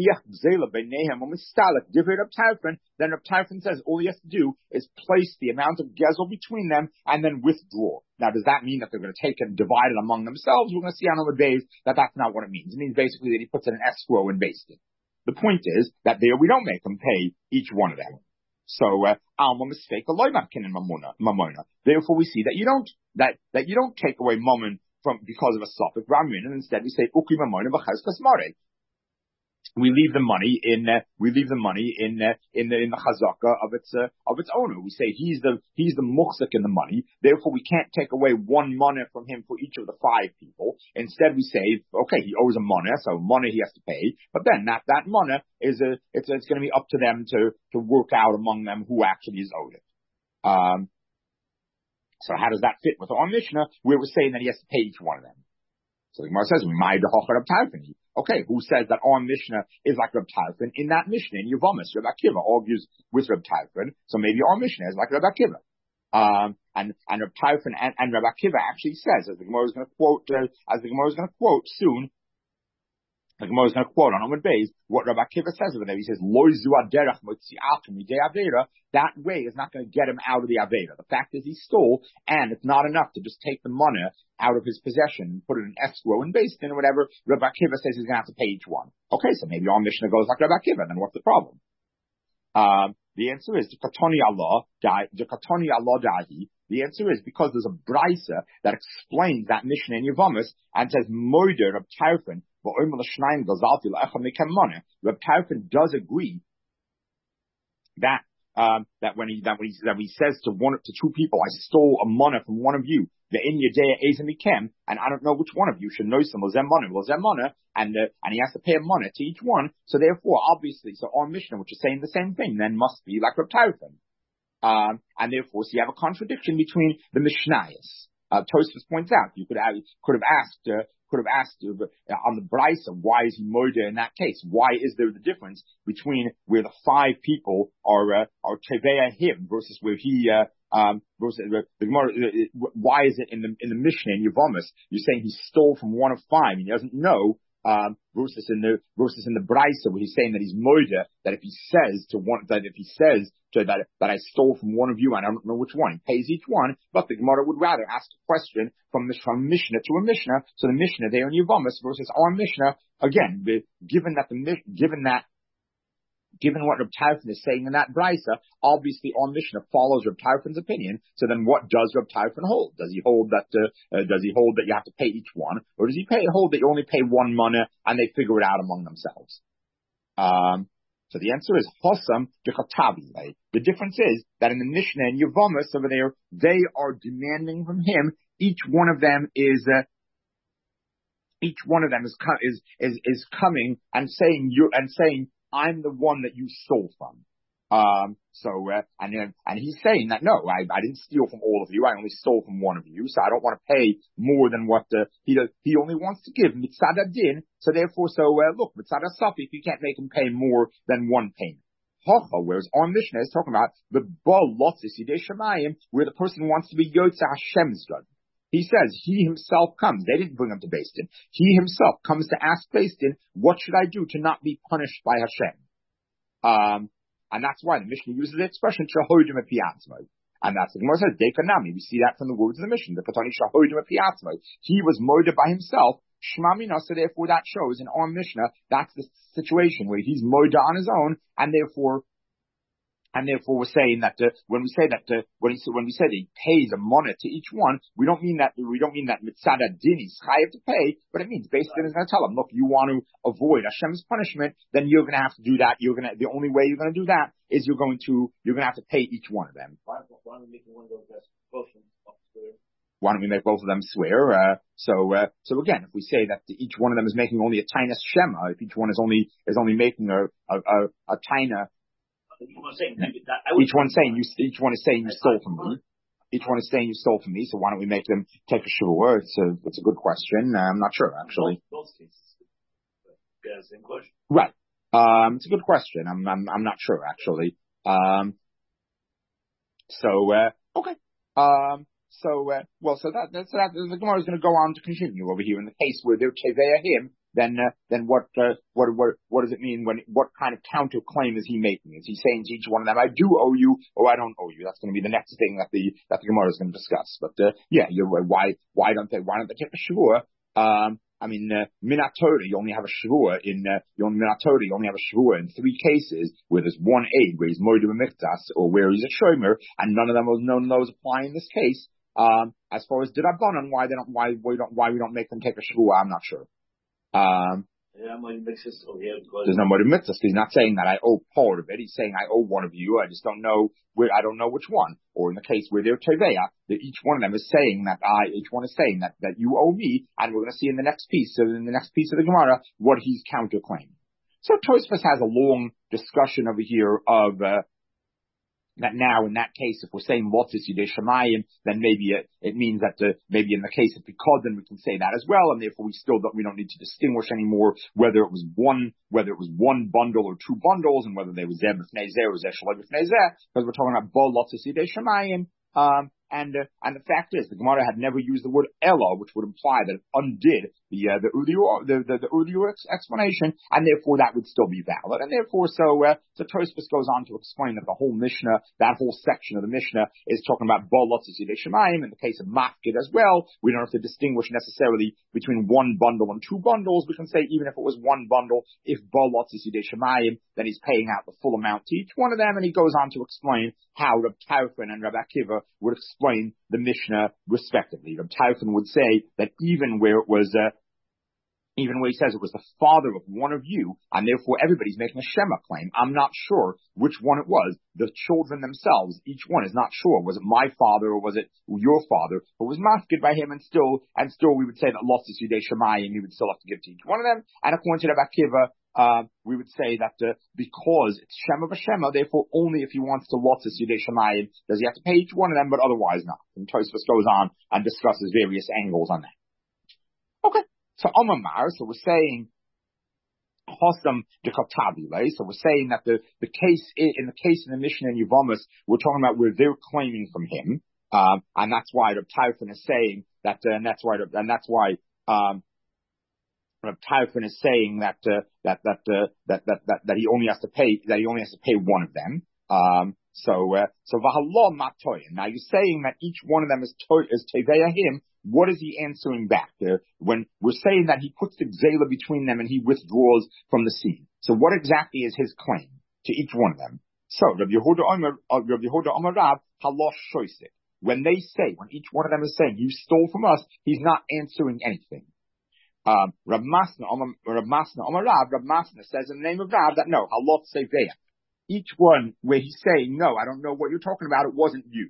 Reb Tarfon says all he has to do is place the amount of gezel between them and then withdraw. Now, does that mean that they're going to take and divide it among themselves? We're going to see on the days that that's not what it means. It means basically that he puts it in escrow and based it. The point is that there we don't make them pay each one of them. So, alma mistake a loymakin in mamona. Therefore, we see that you don't that that you don't take away mammon from because of a suffix ramin, and instead we say uki mamona b'chaz kasmare. We leave the money in uh, we leave the money in uh, in the in the chazaka of its uh, of its owner. We say he's the he's the muhsik in the money. Therefore, we can't take away one money from him for each of the five people. Instead, we say, okay, he owes a money, so money he has to pay. But then that that money is a it's it's going to be up to them to to work out among them who actually is owed it. Um, so how does that fit with our Mishnah, where we're saying that he has to pay each one of them? So the Gemara says, okay, who says that our Mishnah is like Reb Tarfon? In that Mishnah, in Yevamos, Reb Akiva argues with Reb Tarfon, so maybe our Mishnah is like Reb Akiva. Um, and, and Reb Tarfon and, and Reb Akiva actually says, as the Gemara is going to quote, uh, as the Gemara is going to quote soon, the Gemara is going to quote on Amud Beis what Reb Akiva says over there. He says, "Lo zu aderech motzi'atum midei avera." That way is not going to get him out of the avera. The fact is he stole, and it's not enough to just take the money out of his possession and put it in escrow and based in or whatever. Reb Akiva says he's going to have to pay each one. Okay, so maybe our Mishnah goes like Reb Akiva. Then what's the problem? Um, the answer is the katoni Allah, the katoni Allah dahi. The answer is because there's a brisa that explains that Mishnah in Yevamos and says moider Reb Tarfon. Reb Tarfon does agree that um, that when he that when he that when he says to one to two people, I stole a money from one of you, the in yadea ezemikem, and I don't know which one of you should know some of them money, was them money, and uh, and he has to pay a money to each one. So therefore, obviously, so our Mishnah, which is saying the same thing, then must be like Reb Tarfon. Um, and therefore, so you have a contradiction between the Mishnayos. Uh, Tosfos points out you could have could have asked. Uh, could have asked uh, on the brisa, why is he moida in that case? Why is there the difference between where the five people are uh, are teveya him versus where he uh, um versus uh, the Gemara? Uh, why is it in the in the Mishnah in Yevamos you're saying he stole from one of five and he doesn't know? Um, versus in the versus in the brisa where he's saying that he's moida, that if he says to one that if he says to that that I stole from one of you and I don't know which one, he pays each one. But the Gemara would rather ask a question from this from Mishnah to a Mishnah. So the Mishnah there in Yevamos versus our Mishnah, again, the, given that the given that given what Reb Tarfon is saying in that brisa, obviously our Mishnah follows Reb Tarfon's opinion. So then, what does Reb Tarfon hold? Does he hold that? Uh, uh, does he hold that you have to pay each one, or does he pay hold that you only pay one money and they figure it out among themselves? Um, so the answer is Hossam Dechatavi. Right? The difference is that in the Mishnah and Yevamos over there, they are demanding from him. Each one of them is. Uh, each one of them is is is is coming and saying you and saying. I'm the one that you stole from. Um, so, uh, and, and he's saying that, no, I, I didn't steal from all of you. I only stole from one of you. So I don't want to pay more than what, uh, he does. He only wants to give mitzad din. So therefore, so, uh, look, mitzad safi, if you can't make him pay more than one payment. Hocha, whereas our Mishnah is talking about the bal lotzis yidei shemayim, where the person wants to be yotze Hashem's judgment. He says he himself comes. They didn't bring him to Beis Din. He himself comes to ask Beis Din, what should I do to not be punished by Hashem? Um, and that's why the Mishnah uses the expression shahodim epiatzmai. And that's the Gemara says dekanami. We see that from the words of the Mishnah. The katani shahodim epiatzmai. He was moida by himself. Shmamina. So therefore, that shows in our Mishnah that's the situation where he's moida on his own, and therefore. And therefore, we're saying that uh, when we say that uh, when, he, when we say that he pays a money to each one, we don't mean that we don't mean that mitzada din is chayav to pay, but it means basically it's going to tell him, look, you want to avoid Hashem's punishment, then you're going to have to do that. You're going to the only way you're going to do that is you're going to you're going to have to pay each one of them. Why, why don't we make one of those both of them swear? Why don't we make both of them swear? Uh, so uh, so again, if we say that each one of them is making only a tainas shema, if each one is only is only making a a a, a taina. Each one saying, that, each one saying you. Each one is saying you stole from me. Each one is saying you stole from me. So why don't we make them take a shavua? It's a it's a good question. I'm not sure actually. Both, both cases. Yeah, same question. Right. Um, it's a good question. I'm I'm I'm not sure actually. Um. So uh, okay. Um. So uh, well. So that that's that. The Gemara is going to go on to continue over here in the case where they're teveya him. Then, uh, then what, uh, what, what, what does it mean when, what kind of counterclaim is he making? Is he saying to each one of them, I do owe you, or I don't owe you? That's going to be the next thing that the, that the Gemara is going to discuss. But, uh, yeah, you're right. Why, why don't they, why don't they take a shavua? Um, I mean, uh, Minat Torah, you only have a shavua in, uh, you only, Minat Torah, you only have a shavua in three cases where there's one aid, where he's moed b'michtas, or where he's a shomer, and none of them was none of those apply in this case. Um, as far as D'Rabbanan, why they don't, why we don't, why we don't make them take a shavua, I'm not sure. Um, yeah, there's no motive mitzvah. He's not saying that I owe part of it. He's saying I owe one of you. I just don't know where. I don't know which one. Or in the case where they're teveya, that each one of them is saying that I. Each one is saying that that you owe me, and we're going to see in the next piece. So in the next piece of the Gemara, what he's counterclaiming. So Tosfos has a long discussion over here of. Uh, That now, in that case, if we're saying Lotzis Yidei Shemayim, then maybe it, it means that the, maybe in the case of Pikod, then we can say that as well, and therefore we still don't, we don't need to distinguish anymore whether it was one, whether it was one bundle or two bundles, and whether they were Zeh B'fnei Zeh or Zeh Shalai B'fnei Zeh, because we're talking about Bo Lotzis Yidei Shemayim. Um, and, uh, and the fact is, the Gemara had never used the word Elo, which would imply that it undid the, uh, the earlier, the, the, the earlier ex- explanation, and therefore that would still be valid. And therefore, so, uh, so Tosfos goes on to explain that the whole Mishnah, that whole section of the Mishnah is talking about Bo Lotzis Yidei Shemayim. In the case of Mafkid as well, we don't have to distinguish necessarily between one bundle and two bundles. We can say even if it was one bundle, if Bo Lotzis Yidei Shemayim, then he's paying out the full amount to each one of them, and he goes on to explain how Reb Tarfon and Reb Akiva would explain the Mishnah respectively. Reb Tarfon would say that even where it was, uh, even where he says it was the father of one of you, and therefore everybody's making a Shema claim, I'm not sure which one it was. The children themselves, each one is not sure. Was it my father or was it your father? Or was mafkid by him, and still, and still we would say that Lotzis Yidei Shemayim, he would still have to give to each one of them. And according to Reb Akiva, Uh, we would say that uh, because it's Shema v'Shema, therefore only if he wants to Lotzis Yidei Shemayim does he have to pay each one of them, but otherwise not. And Tosfos goes on and discusses various angles on that. Okay, so Omar, so we're saying Chosam Dechotabile, so we're saying that the, the case, in the case in the Mishnah and Yevamos, we're talking about where they're claiming from him, um, and that's why Reb Tarfon is saying that, uh, and that's why, and that's why, um, Reb Tarfon is saying that, uh, that, that, uh, that, that, that, that he only has to pay, that he only has to pay one of them. Um, so, uh, so Vahallah Matoyin. Now you're saying that each one of them is, to- is Teveya him. What is he answering back? Uh, when we're saying that he puts the Gzela between them and he withdraws from the scene. So what exactly is his claim to each one of them? So, Rabbi Yehuda Omer, uh, Rabbi Yehuda Omer Rav, Halosh Shoisik. When they say, when each one of them is saying, you stole from us, he's not answering anything. Um, Rav Masna, Rav Masna, Omar Rav, Rav Masna says in the name of Rav that no, halot seveya. Each one where he's saying, no, I don't know what you're talking about, it wasn't you.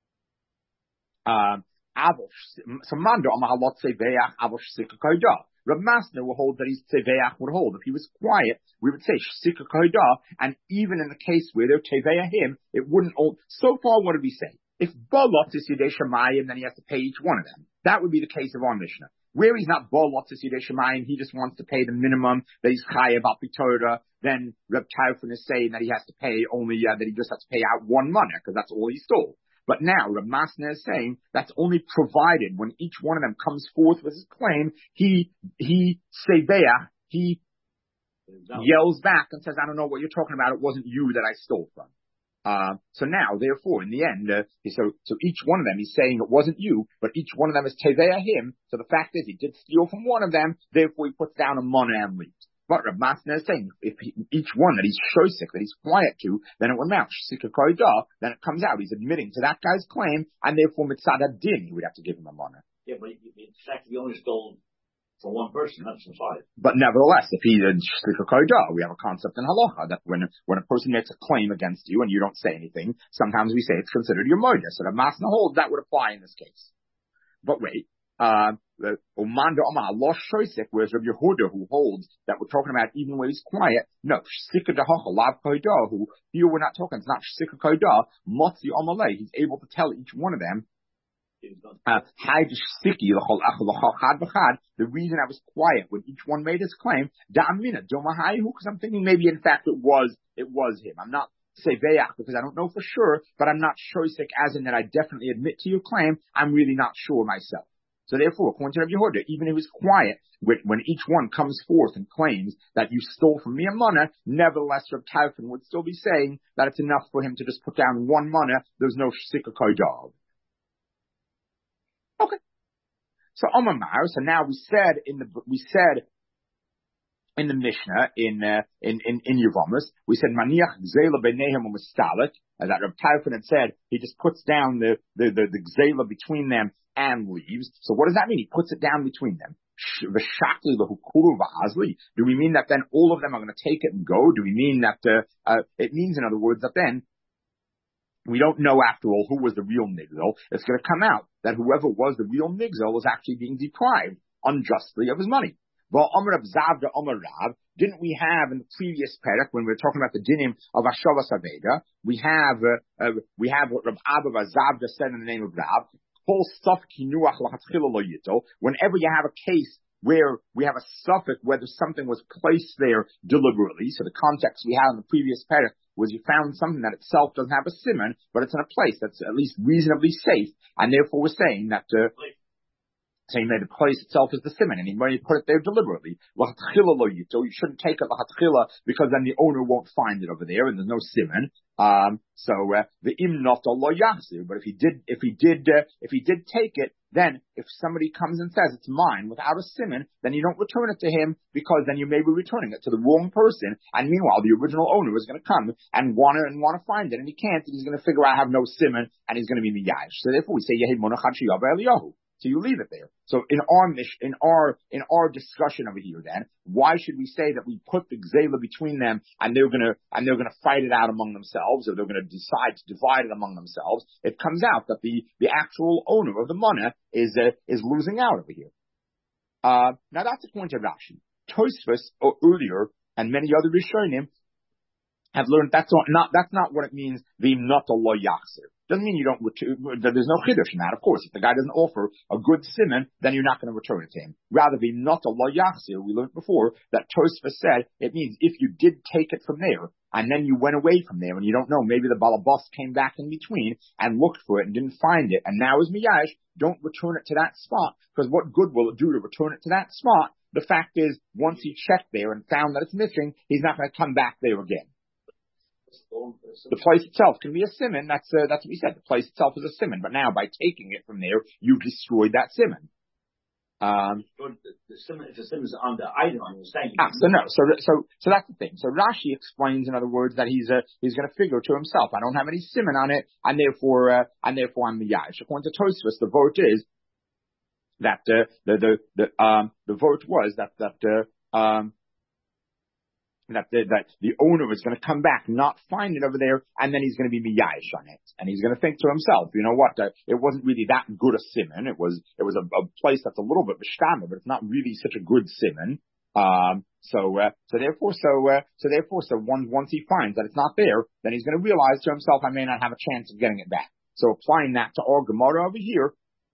Um, so Mando, Omar halot seveya, avosh sikakayda. Rav Masna will hold that he's teveya would hold. If he was quiet, we would say sikakayda, and even in the case where they're teveya him, it wouldn't hold. So far, what did we say? If Balot is Yidei Shemayim, then he has to pay each one of them. That would be the case of our Mishnah. Where he's not Balot is Yidei Shemayim, he just wants to pay the minimum that he's chayav al Torah. Then Reb Tarfon is saying that he has to pay only uh, that he just has to pay out one money because that's all he stole. But now Reb Masna is saying that's only provided when each one of them comes forth with his claim. He he seveya, he yells back and says, "I don't know what you're talking about. It wasn't you that I stole from." Uh, so now, therefore, in the end, uh, so, so each one of them, he's saying it wasn't you, but each one of them is teveya him. So the fact is, he did steal from one of them, therefore he puts down a money and leaves. But Rav Masna is saying, if he, each one that he's shosik, that he's quiet to, then it will mount shsika koida, then it comes out, he's admitting to that guy's claim, and therefore mitzad din, he would have to give him a money. Yeah, but in fact, he only stole for one person, not from five. But nevertheless, if he did shsika koida, we have a concept in halacha that when when a person makes a claim against you and you don't say anything, sometimes we say it's considered your moida. So the Masna holds that would apply in this case. But wait, uh, the Umanda Omar lost Shoisik, whereas Rabbi Yehuda, who holds that we're talking about even when he's quiet, no, Shsika Dehocha, Lav Koida, who here we're not talking, it's not Shsika Koida, Motzi Omalei, he's able to tell each one of them, uh, the reason I was quiet when each one made his claim, because I'm thinking maybe in fact it was, it was him. I'm not Seveach because I don't know for sure, but I'm not Shoisik as in that I definitely admit to your claim, I'm really not sure myself. So therefore, according to Rabbi Yehuda, even if he was quiet, when each one comes forth and claims that you stole from me a mana, nevertheless, Reb Tarfon would still be saying that it's enough for him to just put down one mana. There's no shsika koidav. Okay. So Omar, so now we said in the we said in the Mishnah in uh, in in in Yevamos, we said maniach gzela beinehem u'mistalik, as that Reb Tarfon had said, he just puts down the the the, the gzela between them and leaves. So what does that mean? He puts it down between them. Do we mean that then all of them are going to take it and go? Do we mean that uh, uh, it means, in other words, that then we don't know after all who was the real nigzel? It's going to come out that whoever was the real nigzel was actually being deprived unjustly of his money. Well, Amar Zavda Amar Rav, didn't we have in the previous parak when we were talking about the dinim of Ashava Saveda? We have uh, uh, we have what Rav Abba Zavda said in the name of Rav. Whenever you have a case where we have a suffix, whether something was placed there deliberately, so the context we had in the previous parak was you found something that itself doesn't have a siman, but it's in a place that's at least reasonably safe, and therefore we're saying that uh, saying that the place itself is the siman, and when you put it there deliberately, you shouldn't take it because then the owner won't find it over there, and there's no siman. Um, so uh, the im not lo yachzir, but if he did, if he did, uh, if he did take it, then if somebody comes and says it's mine without a siman, then you don't return it to him because then you may be returning it to the wrong person. And meanwhile, the original owner is going to come and want to and want to find it, and he can't, and he's going to figure out I have no siman, and he's going to be miyash. So therefore, we say yehi monachad sheyava eliyahu. So you leave it there. So in our in our in our discussion over here, then why should we say that we put the gzela between them and they're gonna and they're gonna fight it out among themselves, or they're gonna decide to divide it among themselves? It comes out that the the actual owner of the money is uh, is losing out over here. Uh, now that's a point of Rashi. Tosfos or earlier and many other Rishonim have learned that's not, not that's not what it means. V'im not a lo yachzir. Doesn't mean you don't return, there's no chiddush in that. Of course, if the guy doesn't offer a good siman, then you're not going to return it to him. Rather, be not a lo yachzir. We learned before that Tosfos said it means if you did take it from there and then you went away from there and you don't know, maybe the balabas came back in between and looked for it and didn't find it, and now is miyash, don't return it to that spot, because what good will it do to return it to that spot? The fact is, once he checked there and found that it's missing, he's not going to come back there again. The place itself can be a siman. That's uh, that's what we said. The place itself is a siman. But now, by taking it from there, you destroyed that siman. Um, the, the siman, if the siman is on the item, I'm saying. Ah, so no. So so so that's the thing. So Rashi explains, in other words, that he's uh, he's going to figure to himself, I don't have any siman on it, and therefore uh, and therefore I'm the yash. According to Tosfos, the vote is that uh, the the the um the vote was that that uh, um. That the, that the owner is going to come back, not find it over there, and then he's going to be miyash on it, and he's going to think to himself, you know what? Uh, it wasn't really that good a siman. It was it was a, a place that's a little bit mishtama, but it's not really such a good siman. Um, so uh, so therefore, so uh, so therefore, so once once he finds that it's not there, then he's going to realize to himself, I may not have a chance of getting it back. So applying that to our Gemara over here.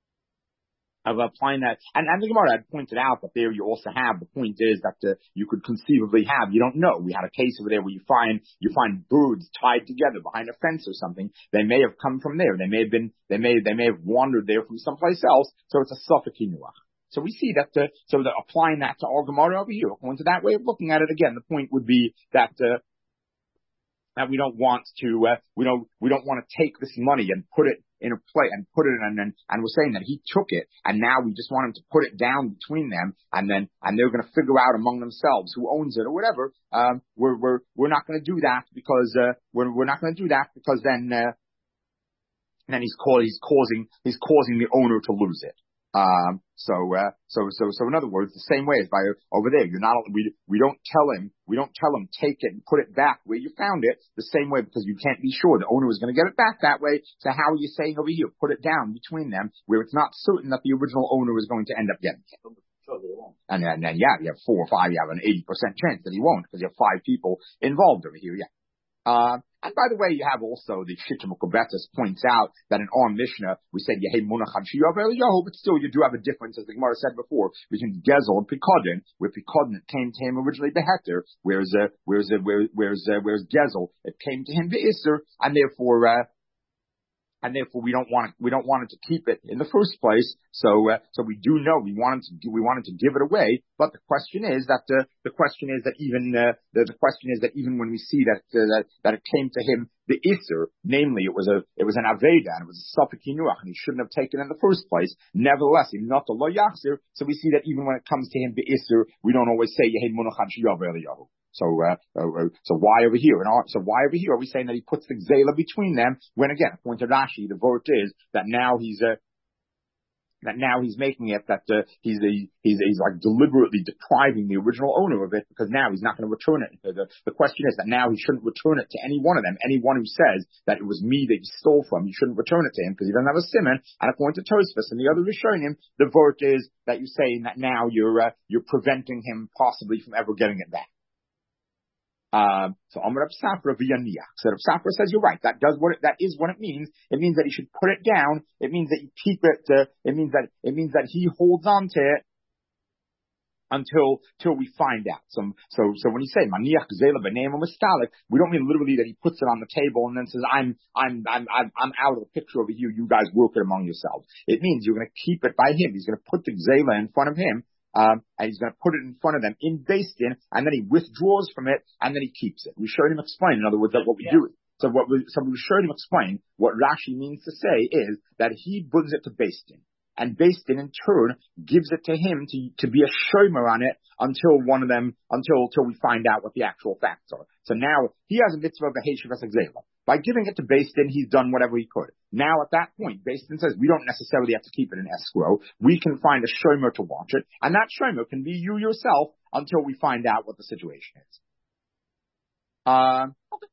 Of applying that, and, and the Gemara had pointed out that there you also have, the point is that uh, you could conceivably have, you don't know, we had a case over there where you find, you find birds tied together behind a fence or something. They may have come from there. They may have been, they may, they may have wandered there from someplace else. So it's a suffix kinuach. So we see that, uh, so that applying that to our Gemara over here, according to that way of looking at it, again, the point would be that, uh, that we don't want to, uh, we don't, we don't want to take this money and put it in a plate and put it in, and, and we're saying that he took it and now we just want him to put it down between them and then, and they're going to figure out among themselves who owns it or whatever. Um, we're, we're, we're not going to do that because, uh, we're, we're not going to do that because then, uh, then he's call, he's causing, he's causing the owner to lose it. Um, so, uh, so, so, so in other words, the same way as by over there, you're not, we, we don't tell him, we don't tell him take it and put it back where you found it the same way because you can't be sure the owner is going to get it back that way. So how are you saying over here, put it down between them where it's not certain that the original owner is going to end up getting it? And then, and then yeah, you have four or five, you have an eighty percent chance that he won't because you have five people involved over here. Yeah. Uh, and by the way, you have also the Shittim Kobetis points out that in our Mishnah, we said, Yehi Munachad Shiyav Eliyahu, but still you do have a difference, as the Gemara said before, between Gezel and Pikodin, where Pikodin came to him originally Beheter, whereas, uh, whereas, uh, whereas, whereas, uh, whereas Gezel, it came to him Be'isr, and therefore, uh, and therefore we don't want it, we don't want it to keep it in the first place. So, uh, so we do know we wanted to, we wanted to give it away. But the question is that, uh, the question is that even, uh, the, the question is that even when we see that, uh, that, that it came to him, the Isser, namely it was a, it was an Aveda and it was a Safek Yinuach and he shouldn't have taken it in the first place. Nevertheless, even not the Lo Yachzir. So we see that even when it comes to him, the Isser, we don't always say Yehi Munachad Shiyav Eliyahu. So, uh, uh, so why over here? And so why over here are we saying that he puts the Gzela between them? When again, according to Rashi, the vote is that now he's, uh, that now he's making it that, uh, he's, uh, he's, he's like deliberately depriving the original owner of it because now he's not going to return it. The, the question is that now he shouldn't return it to any one of them. Anyone who says that it was me that he stole from, you shouldn't return it to him because he doesn't have a simon. And according to Tosfos and the other Rishonim, the vote is that you're saying that now you're, uh, you're preventing him possibly from ever getting it back. Um, so Amar Rav Safra via Niach. So Rav Safra says you're right. That does what it, that is what it means. It means that he should put it down. It means that you keep it. Uh, it means that it means that he holds on to it until till we find out. So so so when you say Maniach Gzela b'neim u'mistalik, we don't mean literally that he puts it on the table and then says I'm I'm I'm I'm I'm out of the picture over here. You guys work it among yourselves. It means you're going to keep it by him. He's going to put the Gzela in front of him. Um, and he's going to put it in front of them in Beis Din, and then he withdraws from it, and then he keeps it. We showed him explain, in other words, that what we yeah. do. So what we, so we showed him explain what Rashi means to say is that he brings it to Beis Din, and Beis Din in turn gives it to him to to be a shomer on it until one of them, until until we find out what the actual facts are. So now he has a mitzvah of a Heshiv Gzela. By giving it to Beis Din, he's done whatever he could. Now at that point, Beis Din says we don't necessarily have to keep it in escrow. We can find a shomer to watch it, and that shomer can be you yourself until we find out what the situation is. Uh, okay.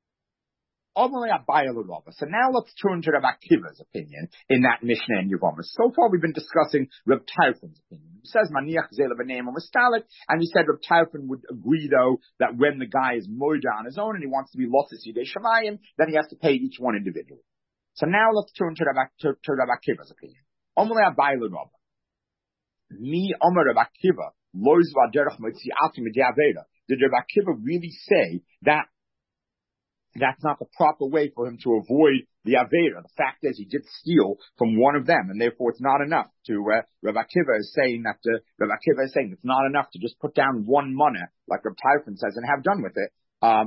So now let's turn to Rav Akiva's opinion in that Mishnah and Yevamos. So far we've been discussing Rav Tarfon's opinion. He says Maniach Gzela b'neim u'mistalik, and he said Rav Tarfon would agree though that when the guy is moida on his own and he wants to be lotzis yidei shamayim, then he has to pay each one individually. So now let's turn to Rav, to, to Rav Akiva's opinion. Omalei Abai l'Rabba. Mi Omer Rav Akiva loiz v'aderech motzi'ati midei aveda. Did Rav Akiva really say that that's not the proper way for him to avoid the Avera? The fact is he did steal from one of them, and therefore it's not enough to, uh, Rav Akiva is saying that, uh, Rav Akiva is saying it's not enough to just put down one money, like Rav Tarfon says, and have done with it. Um,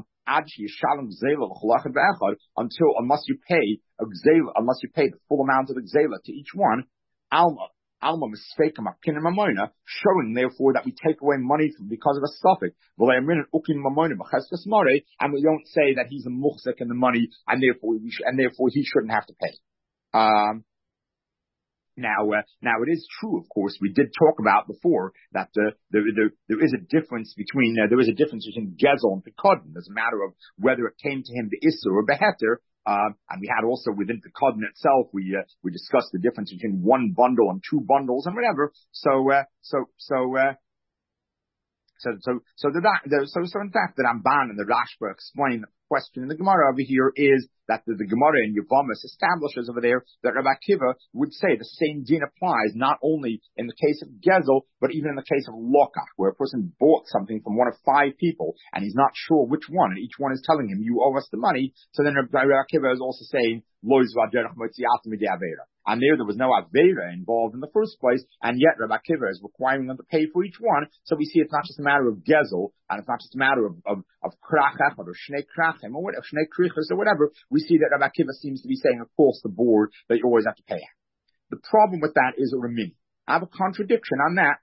until, unless you pay a Gzela, unless you pay the full amount of the Gzela to each one, Alma. Alma misfekim akin mamoina, showing therefore that we take away money from, because of a suffix. And we don't say that he's a muhsik in the money, and therefore we sh- and therefore he shouldn't have to pay. Um, now, uh, now it is true, of course, we did talk about before that uh, there, there there is a difference between uh, there is a difference between Gezel and Pekodin. There's a matter of whether it came to him the Isser or Beheter. Uh, and we had also within the Pekodin itself, we, uh, we discussed the difference between one bundle and two bundles and whatever. So, uh, so, so, uh, so, so, so the, the, so, so in fact, the Ramban and the Rashba explain the question in the Gemara over here is that the, the Gemara in Yevamos establishes over there that Rav Akiva would say the same din applies not only in the case of Gezel, but even in the case of Lokach, where a person bought something from one of five people and he's not sure which one, and each one is telling him, you owe us the money. So then Rav Akiva is also saying, lois v'aderech motziatim midei avera. And there, there was no avera involved in the first place, and yet Rabbi Akiva is requiring them to pay for each one. So we see it's not just a matter of gezel, and it's not just a matter of of, of krach echad or shnei krachim or whatever, shnei krichos or whatever. We see that Rabbi Akiva seems to be saying across the board that you always have to pay out. The problem with that is a remini. I have a contradiction on that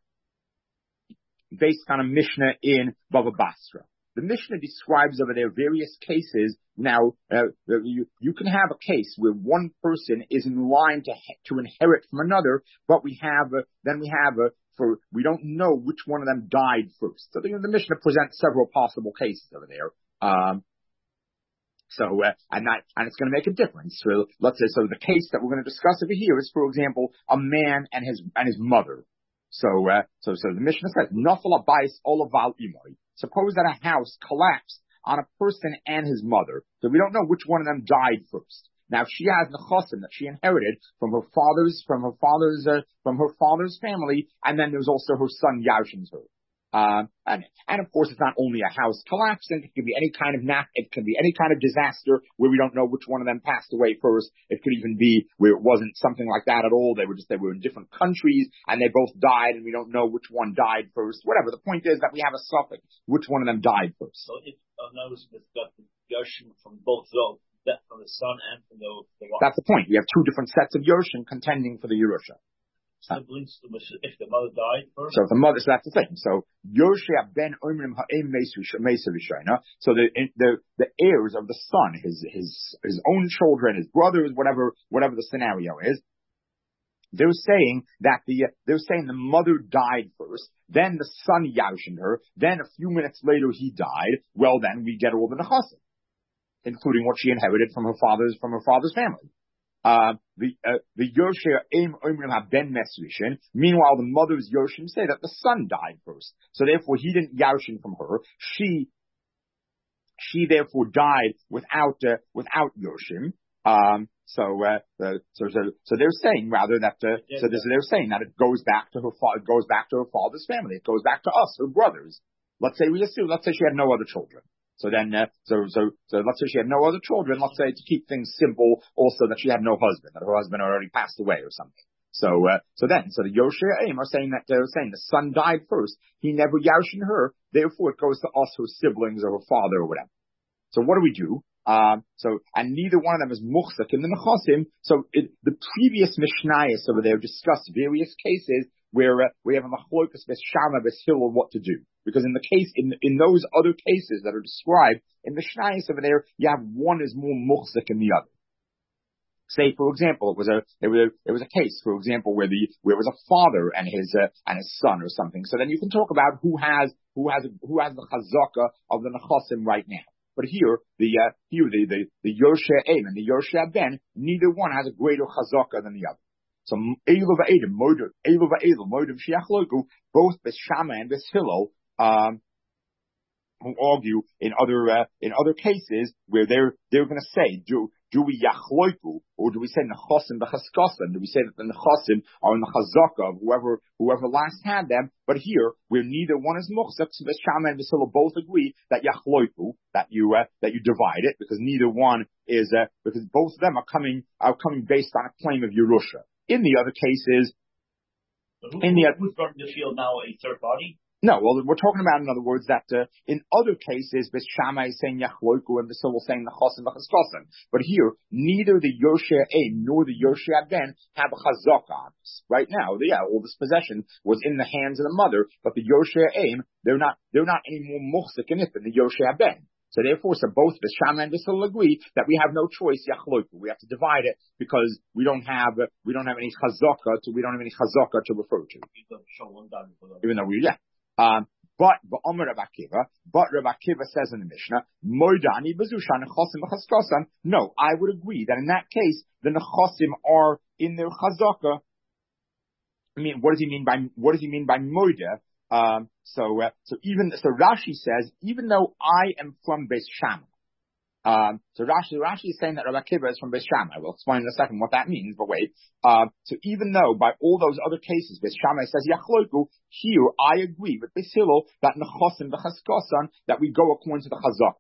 based on a Mishnah in Bava Basra. The Mishnah describes over there various cases. Now, uh, you, you can have a case where one person is in line to to inherit from another, but we have uh, then we have uh, for we don't know which one of them died first. So the, the Mishnah presents several possible cases over there. Um, So, uh, and that, and it's going to make a difference. So, let's say, so the case that we're going to discuss over here is, for example, a man and his, and his mother. So, uh, so, so the Mishnah says, Nafal abayis olaval imoi. Suppose that a house collapsed on a person and his mother. So we don't know which one of them died first. Now, if she has nechasim that she inherited from her father's, from her father's, uh, from her father's family, and then there's also her son Yashin's her. Um, and, and of course, it's not only a house collapsing. It could be any kind of nat, it can be any kind of disaster where we don't know which one of them passed away first. It could even be where it wasn't something like that at all. They were just, they were in different countries and they both died and we don't know which one died first. Whatever. The point is that we have a suffix, which one of them died first. So if I notice that got the Yoshim from both those, that from the son and from the, the wife. That's the point. We have two different sets of Yoshim contending for the Yerusha. Siblings, if the mother died first. So if the mother, so that's the thing. So Yoshia ben Omrim ha'em Mesa Rishona. So the the the heirs of the son, his his his own children, his brothers, whatever whatever the scenario is, they're saying that the they're saying the mother died first, then the son yashin her, then a few minutes later he died. Well, then we get all the nechasim, including what she inherited from her father's from her father's family. Uh, the, uh, the Yoshia Aim Omrim HaBen Mesrishin. Meanwhile, the mother's Yoshim say that the son died first. So therefore, he didn't Yashin from her. She, she therefore died without, uh, without Yoshim. Um, so, uh, uh, so, so, so they're saying rather that, uh, yeah, so they're saying that it goes back to her fa- it goes back to her father's family. It goes back to us, her brothers. Let's say we assume, let's say she had no other children. So then, uh, so, so, so let's say she had no other children. Let's say to keep things simple, also that she had no husband, that her husband already passed away or something. So, uh, so then, so the Yoshia Aim are saying that they're saying the son died first. He never yashin her. Therefore, it goes to us, her siblings or her father or whatever. So what do we do? Um, so, and neither one of them is muchzak in the nechasim. So it, the previous Mishnayos over there discussed various cases where uh, we have a machlokas bes shama bes hillel what to do. Because in the case, in, in those other cases that are described in the Mishnayos over there, you have one is more muchzik than the other. Say, for example, it was a, it was a, it was a case, for example, where the, where it was a father and his, uh, and his son or something. So then you can talk about who has, who has, who has the chazaka of the nechasim right now. But here, the, uh, here, the, the, the Yoshia Aim and the Yoshia Ben, neither one has a greater chazaka than the other. So, Eilu va'edim, Modim, Eilu va'edim, Modim shiach loku, both Bes Shammai and Bes Hillel, um, who argue in other, uh, in other cases where they're, they're gonna say, do, do we yachloiku, or do we say nechasim b'chaskasim? Do we say that the nechasim are in the chazaka of whoever, whoever last had them? But here, where neither one is muchzak, so Bes Shammai and Bes Hillel both agree that yachloiku, that you, uh, that you divide it, because neither one is, uh, because both of them are coming, are coming based on a claim of Yerusha. In the other cases, who, in the, who's going to feel now a third party? No, well, we're talking about, in other words, that uh, in other cases, Bes Shammai is saying Yachloiku and Bes Hillel saying Nechasim v'Chaskasim. But here, neither the Yoshia Aim nor the Yoshia Ben have a chazaka on us. Right now, yeah, all this possession was in the hands of the mother, but the Yoshia Aim, they're not, they're not any more muhsik in it than the Yoshia Ben. So therefore, so both Bes Shammai and Bes Hillel agree that we have no choice, Yachloiku. We have to divide it because we don't have, uh, we don't have any chazaka to, we don't have any chazaka to refer to. Even though we, yeah. Um, but, but Omer Rav Akiva, but Rav Akiva says in the Mishnah, Moidani bezusha nechasim v'chaskasim. No, I would agree that in that case, the nechasim are in their chazaka. I mean, what does he mean by, what does he mean by moida? Um, so, uh, so even, so Rashi says, even though I am from Beis Shammai, Um, so Rashi, Rashi is saying that Rav Akiva is from Beis Shammai. We'll explain in a second what that means, but wait. Um, so even though by all those other cases, Beis Shammai says Yachloiku, here I agree with Beis Hillel that Nechasim v'Chaskasan, that we go according to the Chazaka.